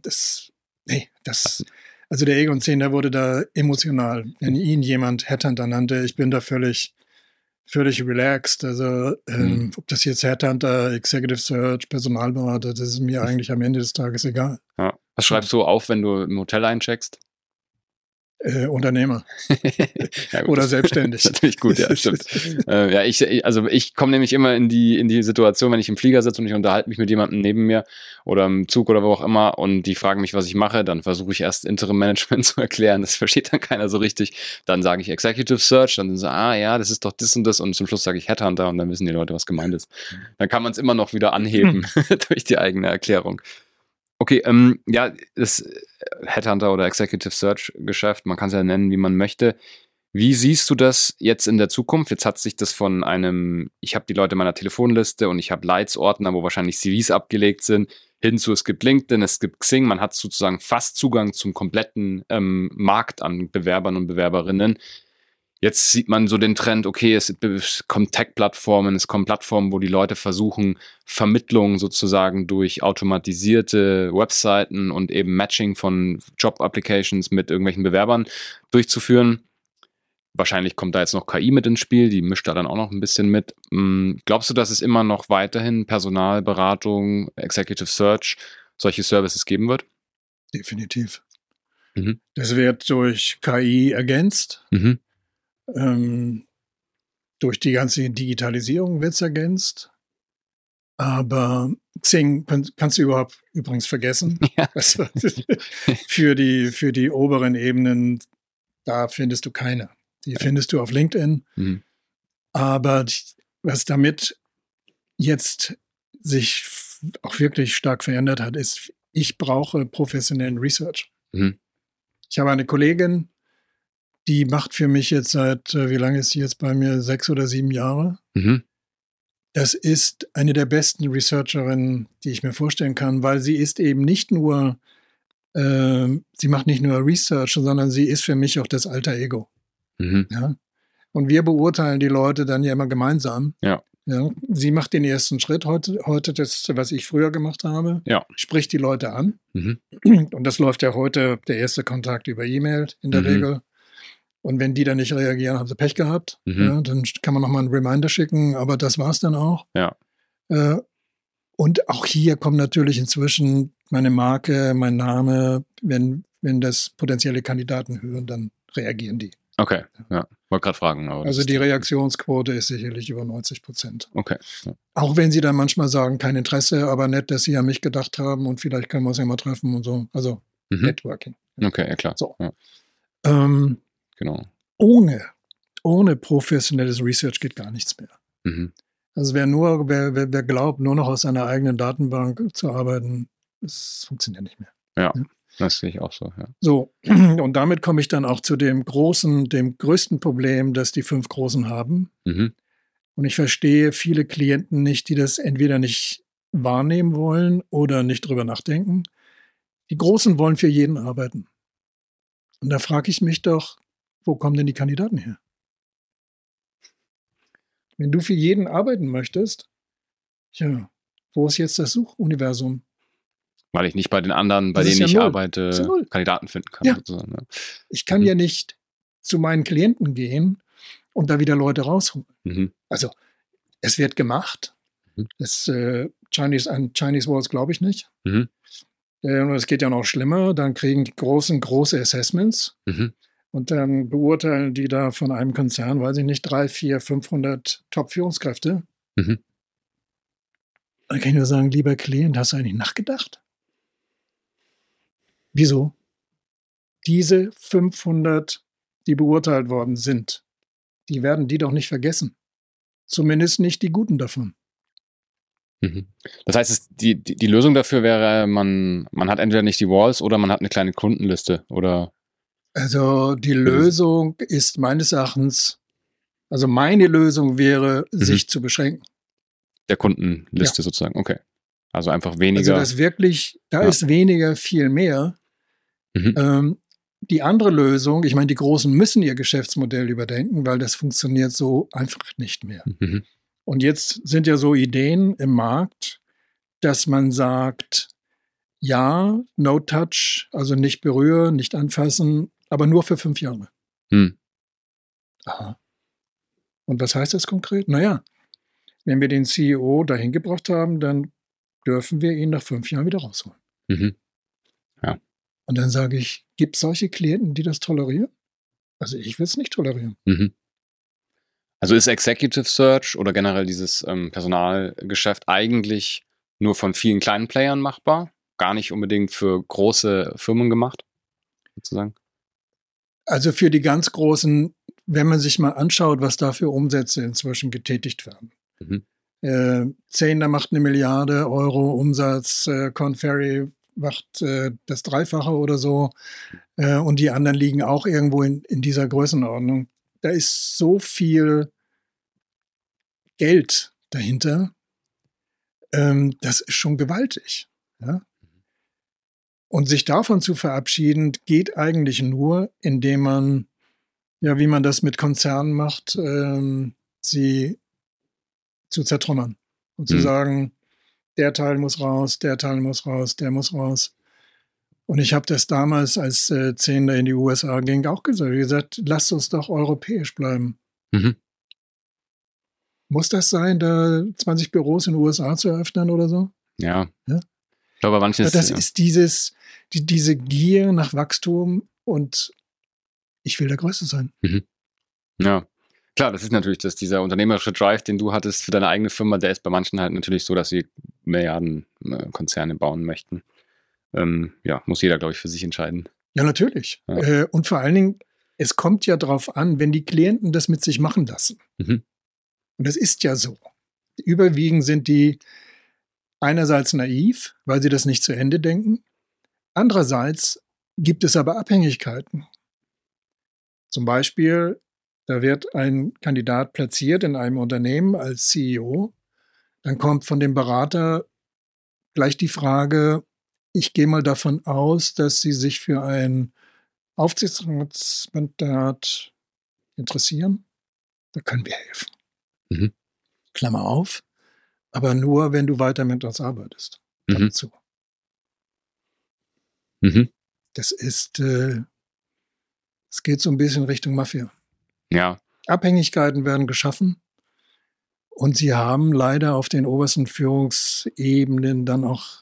Also der Egon Zehnder wurde da emotional, wenn ihn jemand Headhunter nannte. Ich bin da völlig relaxed. Also ob das jetzt Headhunter, Executive Search, Personalberater, das ist mir eigentlich am Ende des Tages egal. Ja. Was schreibst du auf, wenn du im Hotel eincheckst? Unternehmer. Ja, gut, oder selbstständig. Natürlich gut, ja, stimmt. Ich komme nämlich immer in die Situation, wenn ich im Flieger sitze und ich unterhalte mich mit jemandem neben mir oder im Zug oder wo auch immer und die fragen mich, was ich mache, dann versuche ich erst Interim Management zu erklären. Das versteht dann keiner so richtig. Dann sage ich Executive Search, dann so, ja, das ist doch das und das und zum Schluss sage ich Headhunter und dann wissen die Leute, was gemeint ist. Dann kann man es immer noch wieder anheben durch die eigene Erklärung. Okay, das Headhunter oder Executive Search Geschäft, man kann es ja nennen, wie man möchte. Wie siehst du das jetzt in der Zukunft? Jetzt hat sich das von ich habe die Leute in meiner Telefonliste und ich habe Leitsordner, wo wahrscheinlich CVs abgelegt sind, hinzu, es gibt LinkedIn, es gibt Xing, man hat sozusagen fast Zugang zum kompletten Markt an Bewerbern und Bewerberinnen. Jetzt sieht man so den Trend, okay, es kommt Tech-Plattformen, es kommen Plattformen, wo die Leute versuchen, Vermittlung sozusagen durch automatisierte Webseiten und eben Matching von Job-Applications mit irgendwelchen Bewerbern durchzuführen. Wahrscheinlich kommt da jetzt noch KI mit ins Spiel, die mischt da dann auch noch ein bisschen mit. Glaubst du, dass es immer noch weiterhin Personalberatung, Executive Search, solche Services geben wird? Definitiv. Das wird durch KI ergänzt. Durch die ganze Digitalisierung wird es ergänzt. Aber Xing kannst du überhaupt übrigens vergessen. Ja. Also, für die oberen Ebenen, da findest du keine. Die findest du auf LinkedIn. Aber was damit jetzt sich auch wirklich stark verändert hat, ist, ich brauche professionellen Research. Ich habe eine Kollegin, die macht für mich jetzt wie lange ist sie jetzt bei mir? 6 oder 7 Jahre. Das ist eine der besten Researcherinnen, die ich mir vorstellen kann, weil sie ist eben nicht nur sie macht nicht nur Research, sondern sie ist für mich auch das alter Ego. Mhm. Ja? Und wir beurteilen die Leute dann ja immer gemeinsam. Ja. Ja? Sie macht den ersten Schritt heute das, was ich früher gemacht habe, Ja. spricht die Leute an. Mhm. Und das läuft ja heute, der erste Kontakt über E-Mail in der Mhm. Regel. Und wenn die dann nicht reagieren, haben sie Pech gehabt. Mhm. Ja, dann kann man nochmal einen Reminder schicken, aber das war's dann auch. Ja. Und auch hier kommt natürlich inzwischen meine Marke, mein Name. Wenn das potenzielle Kandidaten hören, dann reagieren die. Okay, ja. Wollte gerade fragen. Aber Also die Reaktionsquote ist sicherlich über 90%. Okay. Ja. Auch wenn sie dann manchmal sagen, kein Interesse, aber nett, dass sie an mich gedacht haben und vielleicht können wir uns ja mal treffen und so. Also Networking. Okay, ja klar. So. Ja. Genau. Ohne professionelles Research geht gar nichts mehr. Mhm. Also wer glaubt, nur noch aus seiner eigenen Datenbank zu arbeiten, das funktioniert nicht mehr. Ja, das sehe ich auch so. Ja. So, und damit komme ich dann auch zu dem größten Problem, das die 5 Großen haben. Mhm. Und ich verstehe viele Klienten nicht, die das entweder nicht wahrnehmen wollen oder nicht drüber nachdenken. Die Großen wollen für jeden arbeiten. Und da frage ich mich doch, wo kommen denn die Kandidaten her? Wenn du für jeden arbeiten möchtest, ja, wo ist jetzt das Suchuniversum? Weil ich nicht bei den anderen, bei Das ist denen ja ich null. arbeite, Das ist ja null. Kandidaten finden kann. Ja. Sozusagen. Ja. Ich kann ja nicht zu meinen Klienten gehen und da wieder Leute rausholen. Mhm. Also, es wird gemacht. Mhm. Das Chinese Walls glaube ich nicht. Mhm. Und es geht ja noch schlimmer. Dann kriegen die große Assessments. Mhm. Und dann beurteilen die da von einem Konzern, weiß ich nicht, 300, 400, 500 Top-Führungskräfte. Mhm. Dann kann ich nur sagen, lieber Klient, hast du eigentlich nachgedacht? Wieso? Diese 500, die beurteilt worden sind, die werden die doch nicht vergessen. Zumindest nicht die Guten davon. Mhm. Das heißt, die Lösung dafür wäre, man hat entweder nicht die Walls oder man hat eine kleine Kundenliste, oder? Also die Lösung ist meines Erachtens, also meine Lösung wäre, sich zu beschränken. Der Kundenliste sozusagen, okay. Also einfach weniger. Also das wirklich, da ist weniger viel mehr. Mhm. Die andere Lösung, ich meine, die Großen müssen ihr Geschäftsmodell überdenken, weil das funktioniert so einfach nicht mehr. Mhm. Und jetzt sind ja so Ideen im Markt, dass man sagt, ja, no touch, also nicht berühren, nicht anfassen, aber nur für 5 Jahre. Mhm. Aha. Und was heißt das konkret? Naja, wenn wir den CEO dahin gebracht haben, dann dürfen wir ihn nach 5 Jahren wieder rausholen. Mhm. Ja. Und dann sage ich, gibt es solche Klienten, die das tolerieren? Also ich will es nicht tolerieren. Mhm. Also ist Executive Search oder generell dieses Personalgeschäft eigentlich nur von vielen kleinen Playern machbar? Gar nicht unbedingt für große Firmen gemacht, sozusagen? Also für die ganz Großen, wenn man sich mal anschaut, was da für Umsätze inzwischen getätigt werden. Mhm. Zehner macht 1 Milliarde Euro Umsatz, Korn Ferry macht das Dreifache oder so. Und die anderen liegen auch irgendwo in dieser Größenordnung. Da ist so viel Geld dahinter. Das ist schon gewaltig. Ja? Und sich davon zu verabschieden, geht eigentlich nur, indem man, ja, wie man das mit Konzernen macht, sie zu zertrümmern und zu sagen, der Teil muss raus, der Teil muss raus, der muss raus. Und ich habe das damals, als Zehnder in die USA ging, auch gesagt, lasst uns doch europäisch bleiben. Mhm. Muss das sein, da 20 Büros in den USA zu eröffnen oder so? Ja. Ja? Ich glaube, manches. Das ist diese Gier nach Wachstum und ich will der Größte sein. Mhm. Ja. Klar, das ist natürlich dieser unternehmerische Drive, den du hattest für deine eigene Firma, der ist bei manchen halt natürlich so, dass sie Milliarden Konzerne bauen möchten. Ja, muss jeder, glaube ich, für sich entscheiden. Ja, natürlich. Ja. Und vor allen Dingen, es kommt ja darauf an, wenn die Klienten das mit sich machen lassen. Mhm. Und das ist ja so. Überwiegend sind die einerseits naiv, weil sie das nicht zu Ende denken. Andererseits gibt es aber Abhängigkeiten. Zum Beispiel, da wird ein Kandidat platziert in einem Unternehmen als CEO. Dann kommt von dem Berater gleich die Frage, ich gehe mal davon aus, dass Sie sich für ein Aufsichtsratsmandat interessieren. Da können wir helfen. Mhm. Klammer auf. Aber nur, wenn du weiter mit uns arbeitest. Klammer zu. Mhm. Das ist, es geht so ein bisschen Richtung Mafia. Ja. Abhängigkeiten werden geschaffen. Und sie haben leider auf den obersten Führungsebenen dann auch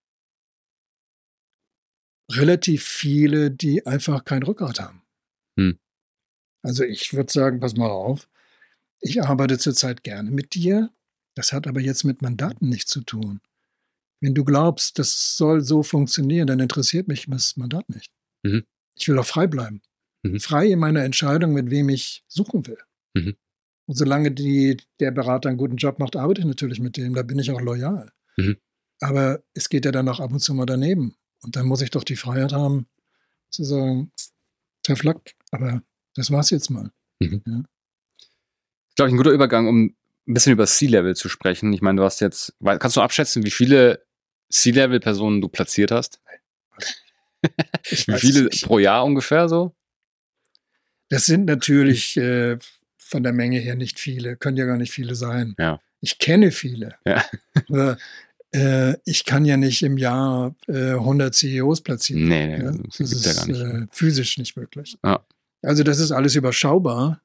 relativ viele, die einfach kein Rückgrat haben. Also ich würde sagen, pass mal auf, ich arbeite zurzeit gerne mit dir. Das hat aber jetzt mit Mandaten nichts zu tun. Wenn du glaubst, das soll so funktionieren, dann interessiert mich das Mandat nicht. Mhm. Ich will auch frei bleiben. Frei in meiner Entscheidung, mit wem ich suchen will. Und solange der Berater einen guten Job macht, arbeite ich natürlich mit dem. Da bin ich auch loyal. Aber es geht ja dann auch ab und zu mal daneben. Und dann muss ich doch die Freiheit haben, zu sagen, Herr Flack, aber das war's jetzt mal. Ja. Das ist, glaube ich, ein guter Übergang, um ein bisschen über C-Level zu sprechen. Ich meine, du hast jetzt, kannst du abschätzen, wie viele C-Level-Personen du platziert hast? Wie viele pro Jahr ungefähr so? Das sind natürlich von der Menge her nicht viele, können ja gar nicht viele sein. Ja. Ich kenne viele. Ja. Aber ich kann ja nicht im Jahr 100 CEOs platzieren. Nee, ja? das ist ja gar nicht. Physisch nicht möglich. Ja. Also das ist alles überschaubar.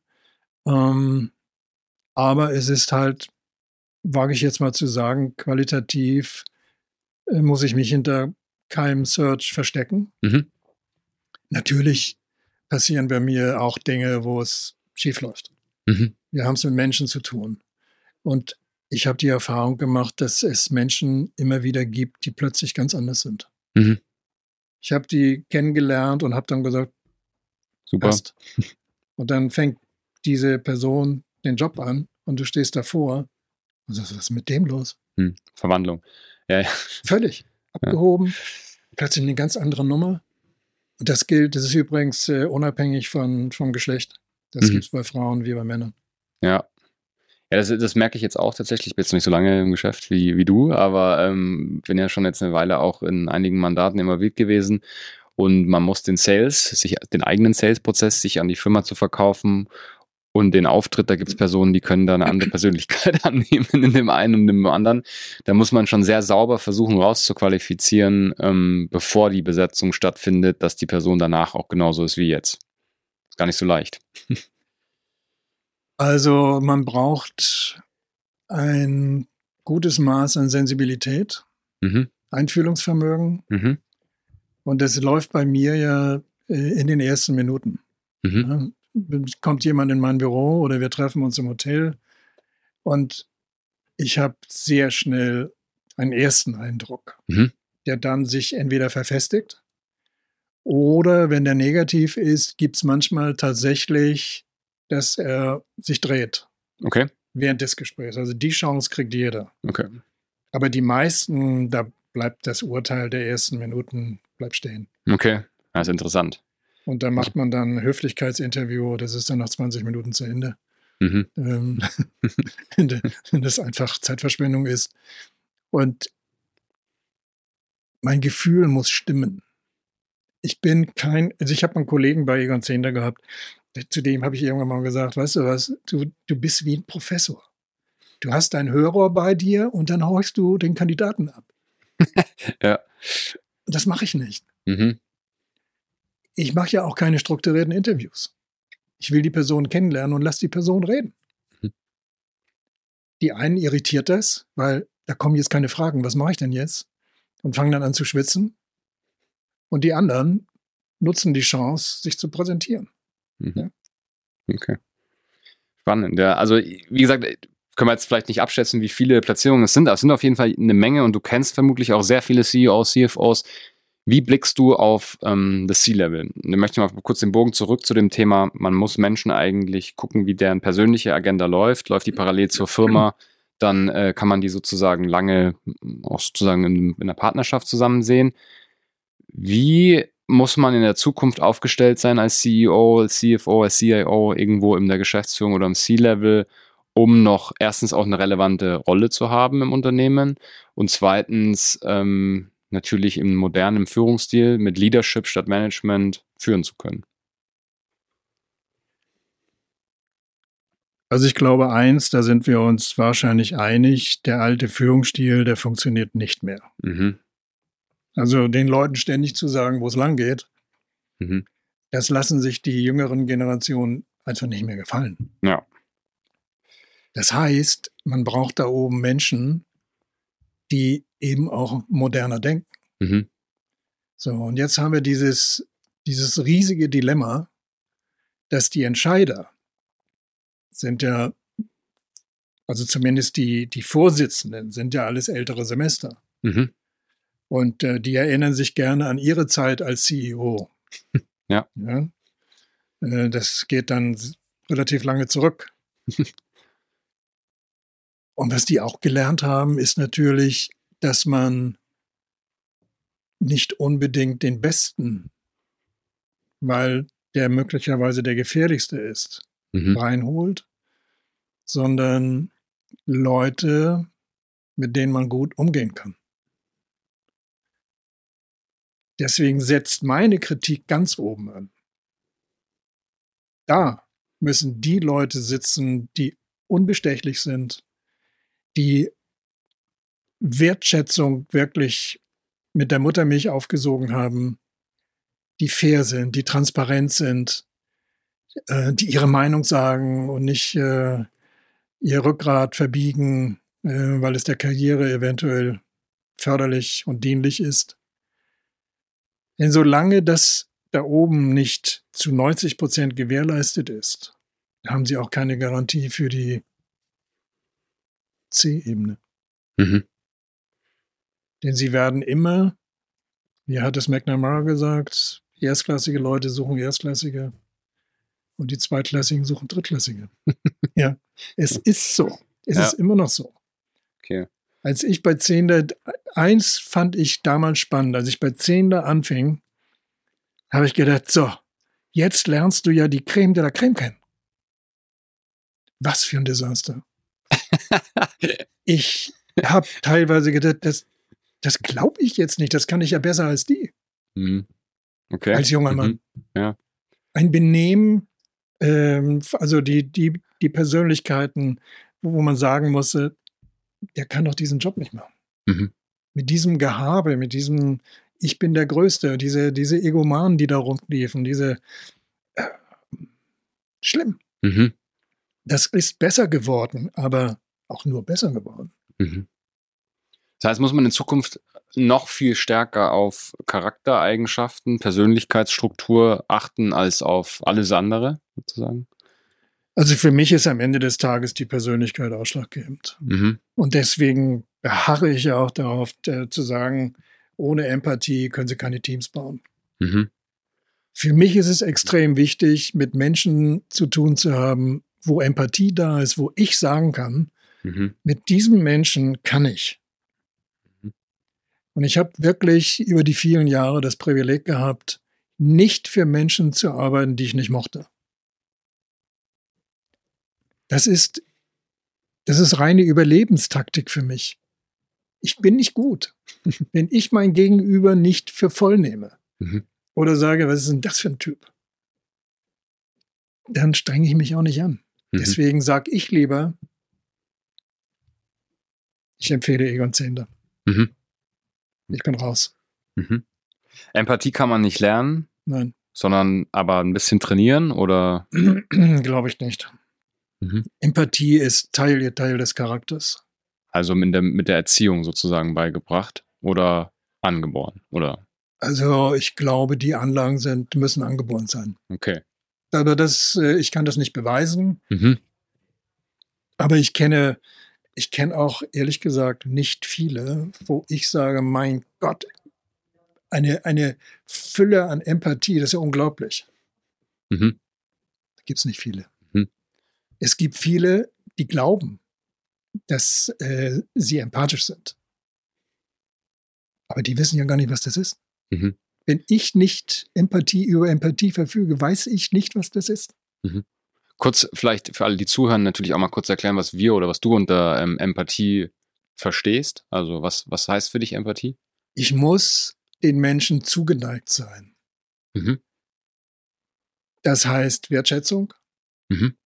Aber es ist halt, wage ich jetzt mal zu sagen, qualitativ muss ich mich hinter keinem Search verstecken. Natürlich passieren bei mir auch Dinge, wo es schief läuft. Wir haben es mit Menschen zu tun. Und ich habe die Erfahrung gemacht, dass es Menschen immer wieder gibt, die plötzlich ganz anders sind. Ich habe die kennengelernt und habe dann gesagt, super. Passt. Und dann fängt diese Person den Job an und du stehst davor und sagst, was ist mit dem los? Verwandlung. Ja. Völlig abgehoben. Plötzlich eine ganz andere Nummer. Und das ist übrigens unabhängig vom Geschlecht. Das gibt es bei Frauen wie bei Männern. Ja. Ja, das merke ich jetzt auch tatsächlich. Ich bin jetzt nicht so lange im Geschäft wie du, aber bin ja schon jetzt eine Weile auch in einigen Mandaten involviert gewesen. Und man muss den eigenen Sales-Prozess sich an die Firma zu verkaufen und den Auftritt, da gibt es Personen, die können da eine andere Persönlichkeit annehmen in dem einen und dem anderen. Da muss man schon sehr sauber versuchen rauszuqualifizieren, bevor die Besetzung stattfindet, dass die Person danach auch genauso ist wie jetzt. Ist gar nicht so leicht. Also man braucht ein gutes Maß an Sensibilität, Einfühlungsvermögen. Und das läuft bei mir ja in den ersten Minuten. Ja, kommt jemand in mein Büro oder wir treffen uns im Hotel und ich habe sehr schnell einen ersten Eindruck, der dann sich entweder verfestigt oder, wenn der negativ ist, gibt es manchmal tatsächlich, dass er sich dreht. Okay. Während des Gesprächs. Also die Chance kriegt jeder. Okay. Aber die meisten, da bleibt das Urteil der ersten Minuten bleibt stehen. Okay, das ist interessant. Und da macht man dann ein Höflichkeitsinterview, das ist dann nach 20 Minuten zu Ende. Wenn das einfach Zeitverschwendung ist. Und mein Gefühl muss stimmen. Ich habe einen Kollegen bei Egon Zehnder gehabt, zu dem habe ich irgendwann mal gesagt, weißt du was, du bist wie ein Professor. Du hast deinen Hörer bei dir und dann horchst du den Kandidaten ab. Ja. Das mache ich nicht. Ich mache ja auch keine strukturierten Interviews. Ich will die Person kennenlernen und lass die Person reden. Die einen irritiert das, weil da kommen jetzt keine Fragen, was mache ich denn jetzt? Und fangen dann an zu schwitzen. Und die anderen nutzen die Chance, sich zu präsentieren. Ja? Okay. Spannend. Ja, also wie gesagt, können wir jetzt vielleicht nicht abschätzen, wie viele Platzierungen es sind, aber es sind auf jeden Fall eine Menge und du kennst vermutlich auch sehr viele CEOs, CFOs. Wie blickst du auf das C-Level? Ich möchte mal kurz den Bogen zurück zu dem Thema, man muss Menschen eigentlich gucken, wie deren persönliche Agenda läuft die parallel zur Firma, dann kann man die sozusagen lange auch sozusagen in einer Partnerschaft zusammen sehen. Wie muss man in der Zukunft aufgestellt sein als CEO, als CFO, als CIO, irgendwo in der Geschäftsführung oder im C-Level, um noch erstens auch eine relevante Rolle zu haben im Unternehmen und zweitens natürlich im modernen Führungsstil mit Leadership statt Management führen zu können? Also ich glaube eins, da sind wir uns wahrscheinlich einig, der alte Führungsstil, der funktioniert nicht mehr. Mhm. Also den Leuten ständig zu sagen, wo es lang geht, Mhm. das lassen sich die jüngeren Generationen einfach nicht mehr gefallen. Ja. Das heißt, man braucht da oben Menschen, die eben auch moderner denken. Mhm. So, und jetzt haben wir dieses riesige Dilemma, dass die Entscheider sind ja, also zumindest die Vorsitzenden sind ja alles ältere Semester. Mhm. Und die erinnern sich gerne an ihre Zeit als CEO. Ja. Ja? Das geht dann relativ lange zurück. Und was die auch gelernt haben, ist natürlich, dass man nicht unbedingt den Besten, weil der möglicherweise der gefährlichste ist, reinholt, sondern Leute, mit denen man gut umgehen kann. Deswegen setzt meine Kritik ganz oben an. Da müssen die Leute sitzen, die unbestechlich sind, die Wertschätzung wirklich mit der Muttermilch aufgesogen haben, die fair sind, die transparent sind, die ihre Meinung sagen und nicht ihr Rückgrat verbiegen, weil es der Karriere eventuell förderlich und dienlich ist. Denn solange das da oben nicht zu 90% gewährleistet ist, haben sie auch keine Garantie für die C-Ebene. Mhm. Denn sie werden immer, wie hat es McNamara gesagt, erstklassige Leute suchen Erstklassige und die Zweitklassigen suchen Drittklassige. Ja, es ist so. Es ist immer noch so. Okay. Als ich bei Zehnder, eins fand ich damals spannend, als ich bei Zehnder anfing, habe ich gedacht, so, jetzt lernst du ja die Creme de la Creme kennen. Was für ein Desaster. Ich habe teilweise gedacht, das glaube ich jetzt nicht, das kann ich ja besser als die. Mhm. Okay. Als junger Mann. Ja. Ein Benehmen, also die Persönlichkeiten, wo man sagen musste, der kann doch diesen Job nicht machen. Mhm. Mit diesem Gehabe, mit diesem Ich bin der Größte, diese Egomanen, die da rumliefen, diese schlimm. Mhm. Das ist besser geworden, aber auch nur besser geworden. Mhm. Das heißt, muss man in Zukunft noch viel stärker auf Charaktereigenschaften, Persönlichkeitsstruktur achten als auf alles andere, sozusagen? Also für mich ist am Ende des Tages die Persönlichkeit ausschlaggebend. Mhm. Und deswegen beharre ich ja auch darauf, zu sagen, ohne Empathie können Sie keine Teams bauen. Mhm. Für mich ist es extrem wichtig, mit Menschen zu tun zu haben, wo Empathie da ist, wo ich sagen kann, mit diesem Menschen kann ich. Und ich habe wirklich über die vielen Jahre das Privileg gehabt, nicht für Menschen zu arbeiten, die ich nicht mochte. Das ist reine Überlebenstaktik für mich. Ich bin nicht gut, wenn ich mein Gegenüber nicht für voll nehme. Oder sage, was ist denn das für ein Typ? Dann strenge ich mich auch nicht an. Deswegen sage ich lieber, ich empfehle Egon Zehnder. Ich bin raus. Empathie kann man nicht lernen? Nein. Sondern aber ein bisschen trainieren, oder? Glaube ich nicht. Empathie ist Teil des Charakters. Also mit der Erziehung sozusagen beigebracht oder angeboren, oder? Also ich glaube, die Anlagen müssen angeboren sein. Okay. Aber ich kann das nicht beweisen. Aber ich kenne auch ehrlich gesagt nicht viele, wo ich sage, mein Gott, eine Fülle an Empathie, das ist ja unglaublich. Da gibt es nicht viele. Es gibt viele, die glauben, dass sie empathisch sind. Aber die wissen ja gar nicht, was das ist. Wenn ich nicht über Empathie verfüge, weiß ich nicht, was das ist. Kurz vielleicht für alle, die zuhören, natürlich auch mal kurz erklären, was wir oder was du unter Empathie verstehst. Also was heißt für dich Empathie? Ich muss den Menschen zugeneigt sein. Mhm. Das heißt Wertschätzung, Mhm.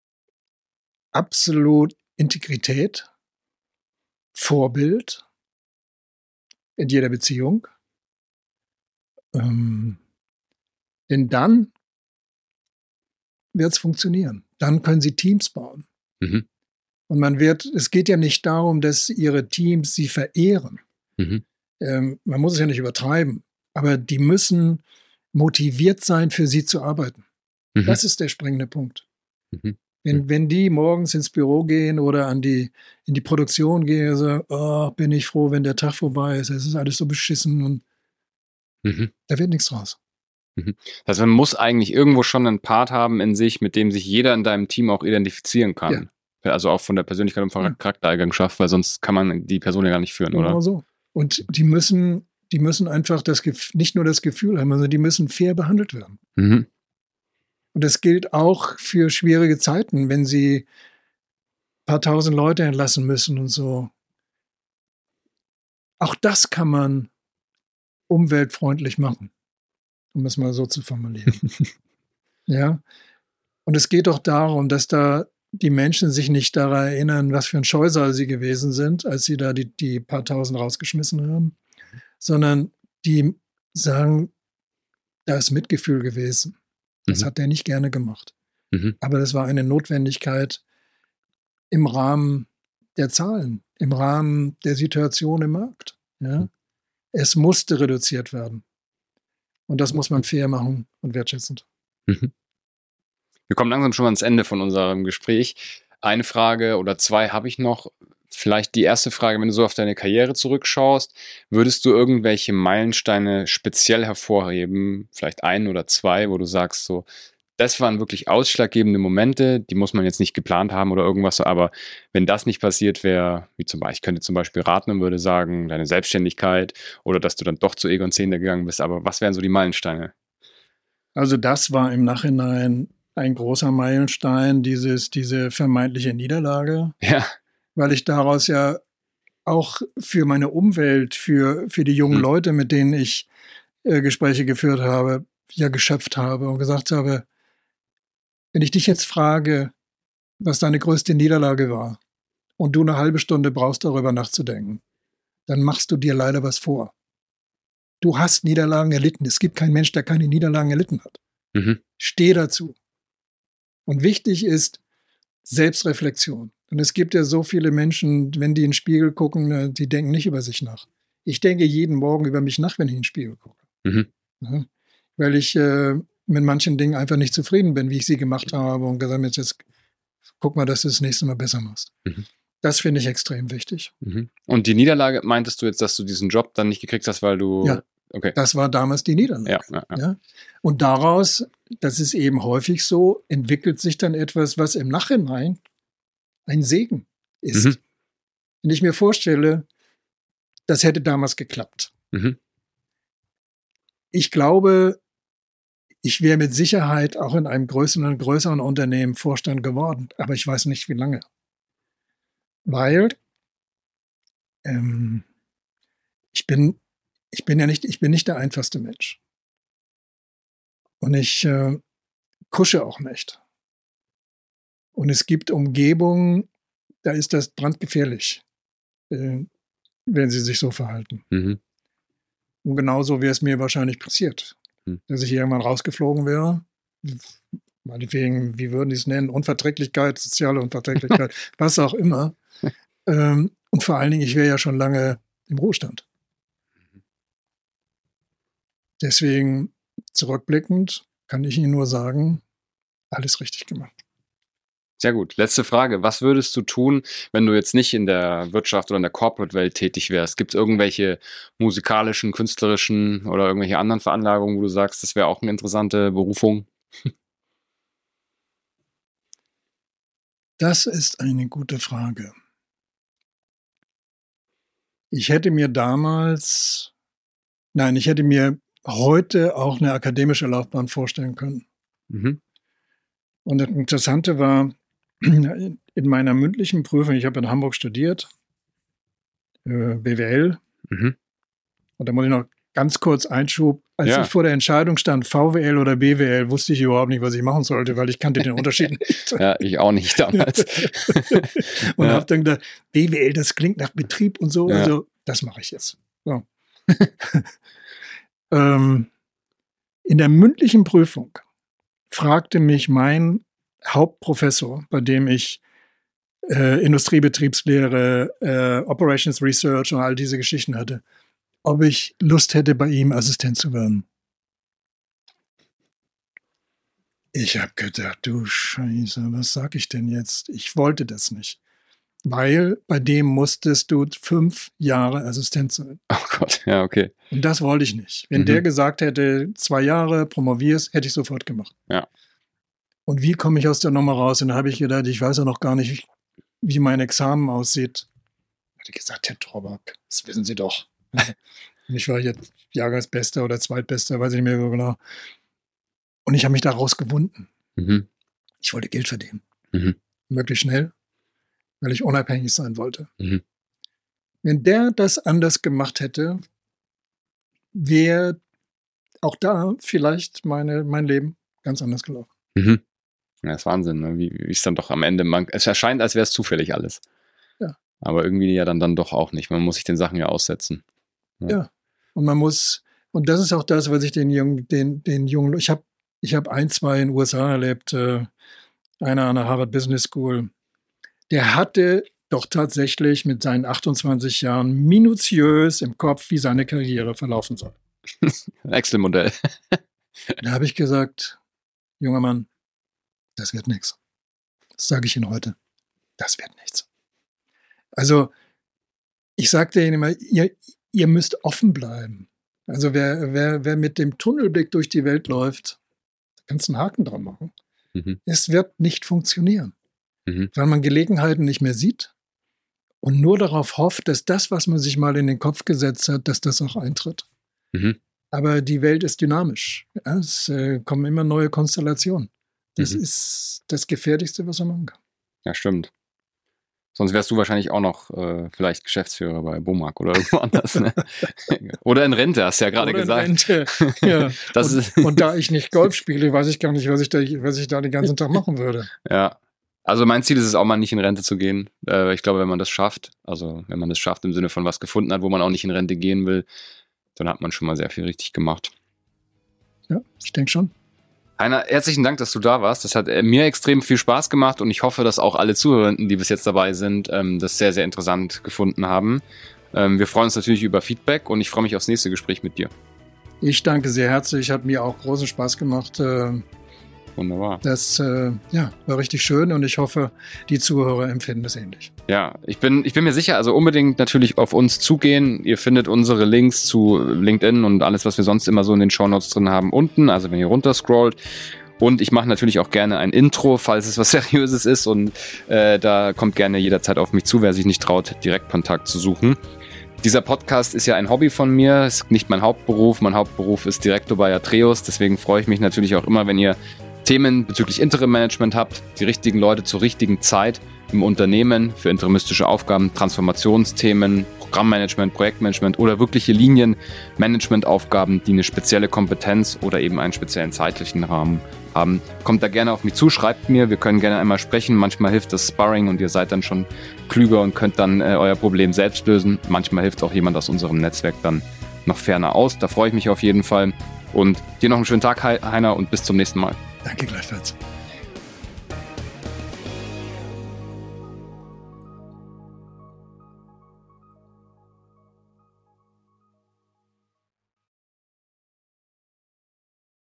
absolut Integrität, Vorbild in jeder Beziehung. Denn dann wird es funktionieren. Dann können sie Teams bauen. Mhm. Und es geht ja nicht darum, dass ihre Teams sie verehren. Mhm. Man muss es ja nicht übertreiben, aber die müssen motiviert sein, für sie zu arbeiten. Mhm. Das ist der springende Punkt. Mhm. Wenn die morgens ins Büro gehen oder in die Produktion gehen, so, oh, bin ich froh, wenn der Tag vorbei ist, es ist alles so beschissen und da wird nichts draus. Also man muss eigentlich irgendwo schon einen Part haben in sich, mit dem sich jeder in deinem Team auch identifizieren kann. Ja. Also auch von der Persönlichkeit und von Charaktereigenschaft, weil sonst kann man die Person ja gar nicht führen, genau oder? So. Und die müssen einfach nicht nur das Gefühl haben, sondern die müssen fair behandelt werden. Mhm. Und das gilt auch für schwierige Zeiten, wenn sie ein paar tausend Leute entlassen müssen und so. Auch das kann man umweltfreundlich machen, um es mal so zu formulieren. Ja. Und es geht auch darum, dass da die Menschen sich nicht daran erinnern, was für ein Scheusal sie gewesen sind, als sie da die paar tausend rausgeschmissen haben, sondern die sagen, da ist Mitgefühl gewesen. Das hat der nicht gerne gemacht. Aber das war eine Notwendigkeit im Rahmen der Zahlen, im Rahmen der Situation im Markt. Ja? Es musste reduziert werden. Und das muss man fair machen und wertschätzend. Wir kommen langsam schon ans Ende von unserem Gespräch. Eine Frage oder zwei habe ich noch. Vielleicht die erste Frage, wenn du so auf deine Karriere zurückschaust, würdest du irgendwelche Meilensteine speziell hervorheben, vielleicht ein oder zwei, wo du sagst, so, das waren wirklich ausschlaggebende Momente, die muss man jetzt nicht geplant haben oder irgendwas, aber wenn das nicht passiert wäre, wie zum Beispiel, ich könnte zum Beispiel raten und würde sagen, deine Selbstständigkeit oder dass du dann doch zu Egon Zehnder gegangen bist, aber was wären so die Meilensteine? Also das war im Nachhinein ein großer Meilenstein, diese vermeintliche Niederlage, Ja. weil ich daraus ja auch für meine Umwelt, für die jungen Leute, mit denen ich Gespräche geführt habe, ja geschöpft habe und gesagt habe, wenn ich dich jetzt frage, was deine größte Niederlage war und du eine halbe Stunde brauchst, darüber nachzudenken, dann machst du dir leider was vor. Du hast Niederlagen erlitten. Es gibt keinen Mensch, der keine Niederlagen erlitten hat. Steh dazu. Und wichtig ist Selbstreflexion. Und es gibt ja so viele Menschen, wenn die in den Spiegel gucken, die denken nicht über sich nach. Ich denke jeden Morgen über mich nach, wenn ich in den Spiegel gucke. Ja, weil ich mit manchen Dingen einfach nicht zufrieden bin, wie ich sie gemacht habe und gesagt habe, jetzt guck mal, dass du das nächste Mal besser machst. Das finde ich extrem wichtig. Und die Niederlage, meintest du jetzt, dass du diesen Job dann nicht gekriegt hast, weil du... Ja, okay. Das war damals die Niederlage. Ja. Und daraus, das ist eben häufig so, entwickelt sich dann etwas, was im Nachhinein ein Segen ist. Wenn ich mir vorstelle, das hätte damals geklappt. Ich glaube, ich wäre mit Sicherheit auch in einem größeren Unternehmen Vorstand geworden, aber ich weiß nicht, wie lange. Weil ich bin nicht der einfachste Mensch. Und ich kusche auch nicht. Und es gibt Umgebungen, da ist das brandgefährlich, wenn sie sich so verhalten. Und genauso wäre es mir wahrscheinlich passiert, dass ich irgendwann rausgeflogen wäre. Meinetwegen, wie würden die es nennen? Unverträglichkeit, soziale Unverträglichkeit, was auch immer. Und vor allen Dingen, ich wäre ja schon lange im Ruhestand. Deswegen, zurückblickend, kann ich Ihnen nur sagen, alles richtig gemacht. Sehr gut. Letzte Frage. Was würdest du tun, wenn du jetzt nicht in der Wirtschaft oder in der Corporate-Welt tätig wärst? Gibt es irgendwelche musikalischen, künstlerischen oder irgendwelche anderen Veranlagungen, wo du sagst, das wäre auch eine interessante Berufung? Das ist eine gute Frage. Ich hätte mir heute auch eine akademische Laufbahn vorstellen können. Und das Interessante war, in meiner mündlichen Prüfung, ich habe in Hamburg studiert, BWL, Und da muss ich noch ganz kurz Einschub. Als ich vor der Entscheidung stand, VWL oder BWL, wusste ich überhaupt nicht, was ich machen sollte, weil ich kannte den Unterschied nicht. Ja, ich auch nicht damals. Und habe dann gedacht, BWL, das klingt nach Betrieb und so. Ja. Also, das mache ich jetzt. So. In der mündlichen Prüfung fragte mich mein Hauptprofessor, bei dem ich Industriebetriebslehre, Operations Research und all diese Geschichten hatte, ob ich Lust hätte, bei ihm Assistent zu werden. Ich habe gedacht, du Scheiße, was sag ich denn jetzt? Ich wollte das nicht. Weil bei dem musstest du 5 Jahre Assistent sein. Oh Gott, ja, okay. Und das wollte ich nicht. Wenn der gesagt hätte, 2 Jahre, promovierst, hätte ich sofort gemacht. Ja. Und wie komme ich aus der Nummer raus? Und da habe ich gedacht, ich weiß ja noch gar nicht, wie mein Examen aussieht. Da hatte ich gesagt, Herr Trauback, das wissen Sie doch. Ich war jetzt Jahrgangsbester oder Zweitbester, weiß ich nicht mehr so genau. Und ich habe mich daraus gewunden. Ich wollte Geld verdienen. Möglichst schnell, weil ich unabhängig sein wollte. Wenn der das anders gemacht hätte, wäre auch da vielleicht mein Leben ganz anders gelaufen. Ja, das ist Wahnsinn, ne? Wie es dann doch am Ende, es erscheint, als wäre es zufällig alles. Ja. Aber irgendwie ja dann doch auch nicht. Man muss sich den Sachen ja aussetzen. Ja. Und man muss, und das ist auch das, was ich den Jungen, ich habe 1, 2 in den USA erlebt, einer an der Harvard Business School, der hatte doch tatsächlich mit seinen 28 Jahren minutiös im Kopf, wie seine Karriere verlaufen soll. Excel-Modell. Da habe ich gesagt, junger Mann, das wird nichts. Das sage ich Ihnen heute. Das wird nichts. Also, ich sagte Ihnen immer, ihr müsst offen bleiben. Also wer mit dem Tunnelblick durch die Welt läuft, da kannst du einen Haken dran machen. Es wird nicht funktionieren, weil man Gelegenheiten nicht mehr sieht und nur darauf hofft, dass das, was man sich mal in den Kopf gesetzt hat, dass das auch eintritt. Aber die Welt ist dynamisch. Ja, es kommen immer neue Konstellationen. Das ist das Gefährlichste, was man machen kann. Ja, stimmt. Sonst wärst du wahrscheinlich auch noch vielleicht Geschäftsführer bei Bomag oder irgendwo anders. Ne? Oder in Rente, hast du ja gerade gesagt. In Rente, ja. Und da ich nicht Golf spiele, weiß ich gar nicht, was ich da den ganzen Tag machen würde. Ja, also mein Ziel ist es auch mal nicht in Rente zu gehen. Ich glaube, wenn man das schafft, im Sinne von was gefunden hat, wo man auch nicht in Rente gehen will, dann hat man schon mal sehr viel richtig gemacht. Ja, ich denke schon. Heiner, herzlichen Dank, dass du da warst. Das hat mir extrem viel Spaß gemacht und ich hoffe, dass auch alle Zuhörenden, die bis jetzt dabei sind, das sehr, sehr interessant gefunden haben. Wir freuen uns natürlich über Feedback und ich freue mich aufs nächste Gespräch mit dir. Ich danke sehr herzlich. Hat mir auch großen Spaß gemacht. Wunderbar. Das war richtig schön und ich hoffe, die Zuhörer empfinden es ähnlich. Ja, ich bin mir sicher, also unbedingt natürlich auf uns zugehen. Ihr findet unsere Links zu LinkedIn und alles, was wir sonst immer so in den Shownotes drin haben, unten, also wenn ihr runterscrollt. Und ich mache natürlich auch gerne ein Intro, falls es was Seriöses ist und da kommt gerne jederzeit auf mich zu, wer sich nicht traut, direkt Kontakt zu suchen. Dieser Podcast ist ja ein Hobby von mir, ist nicht mein Hauptberuf. Mein Hauptberuf ist Direktor bei Atreus, deswegen freue ich mich natürlich auch immer, wenn ihr Themen bezüglich Interim-Management habt, die richtigen Leute zur richtigen Zeit im Unternehmen für interimistische Aufgaben, Transformationsthemen, Programmmanagement, Projektmanagement oder wirkliche Linienmanagementaufgaben, die eine spezielle Kompetenz oder eben einen speziellen zeitlichen Rahmen haben. Kommt da gerne auf mich zu, schreibt mir, wir können gerne einmal sprechen. Manchmal hilft das Sparring und ihr seid dann schon klüger und könnt dann euer Problem selbst lösen. Manchmal hilft auch jemand aus unserem Netzwerk dann noch ferner aus. Da freue ich mich auf jeden Fall. Und dir noch einen schönen Tag, Heiner, und bis zum nächsten Mal. Danke gleichfalls.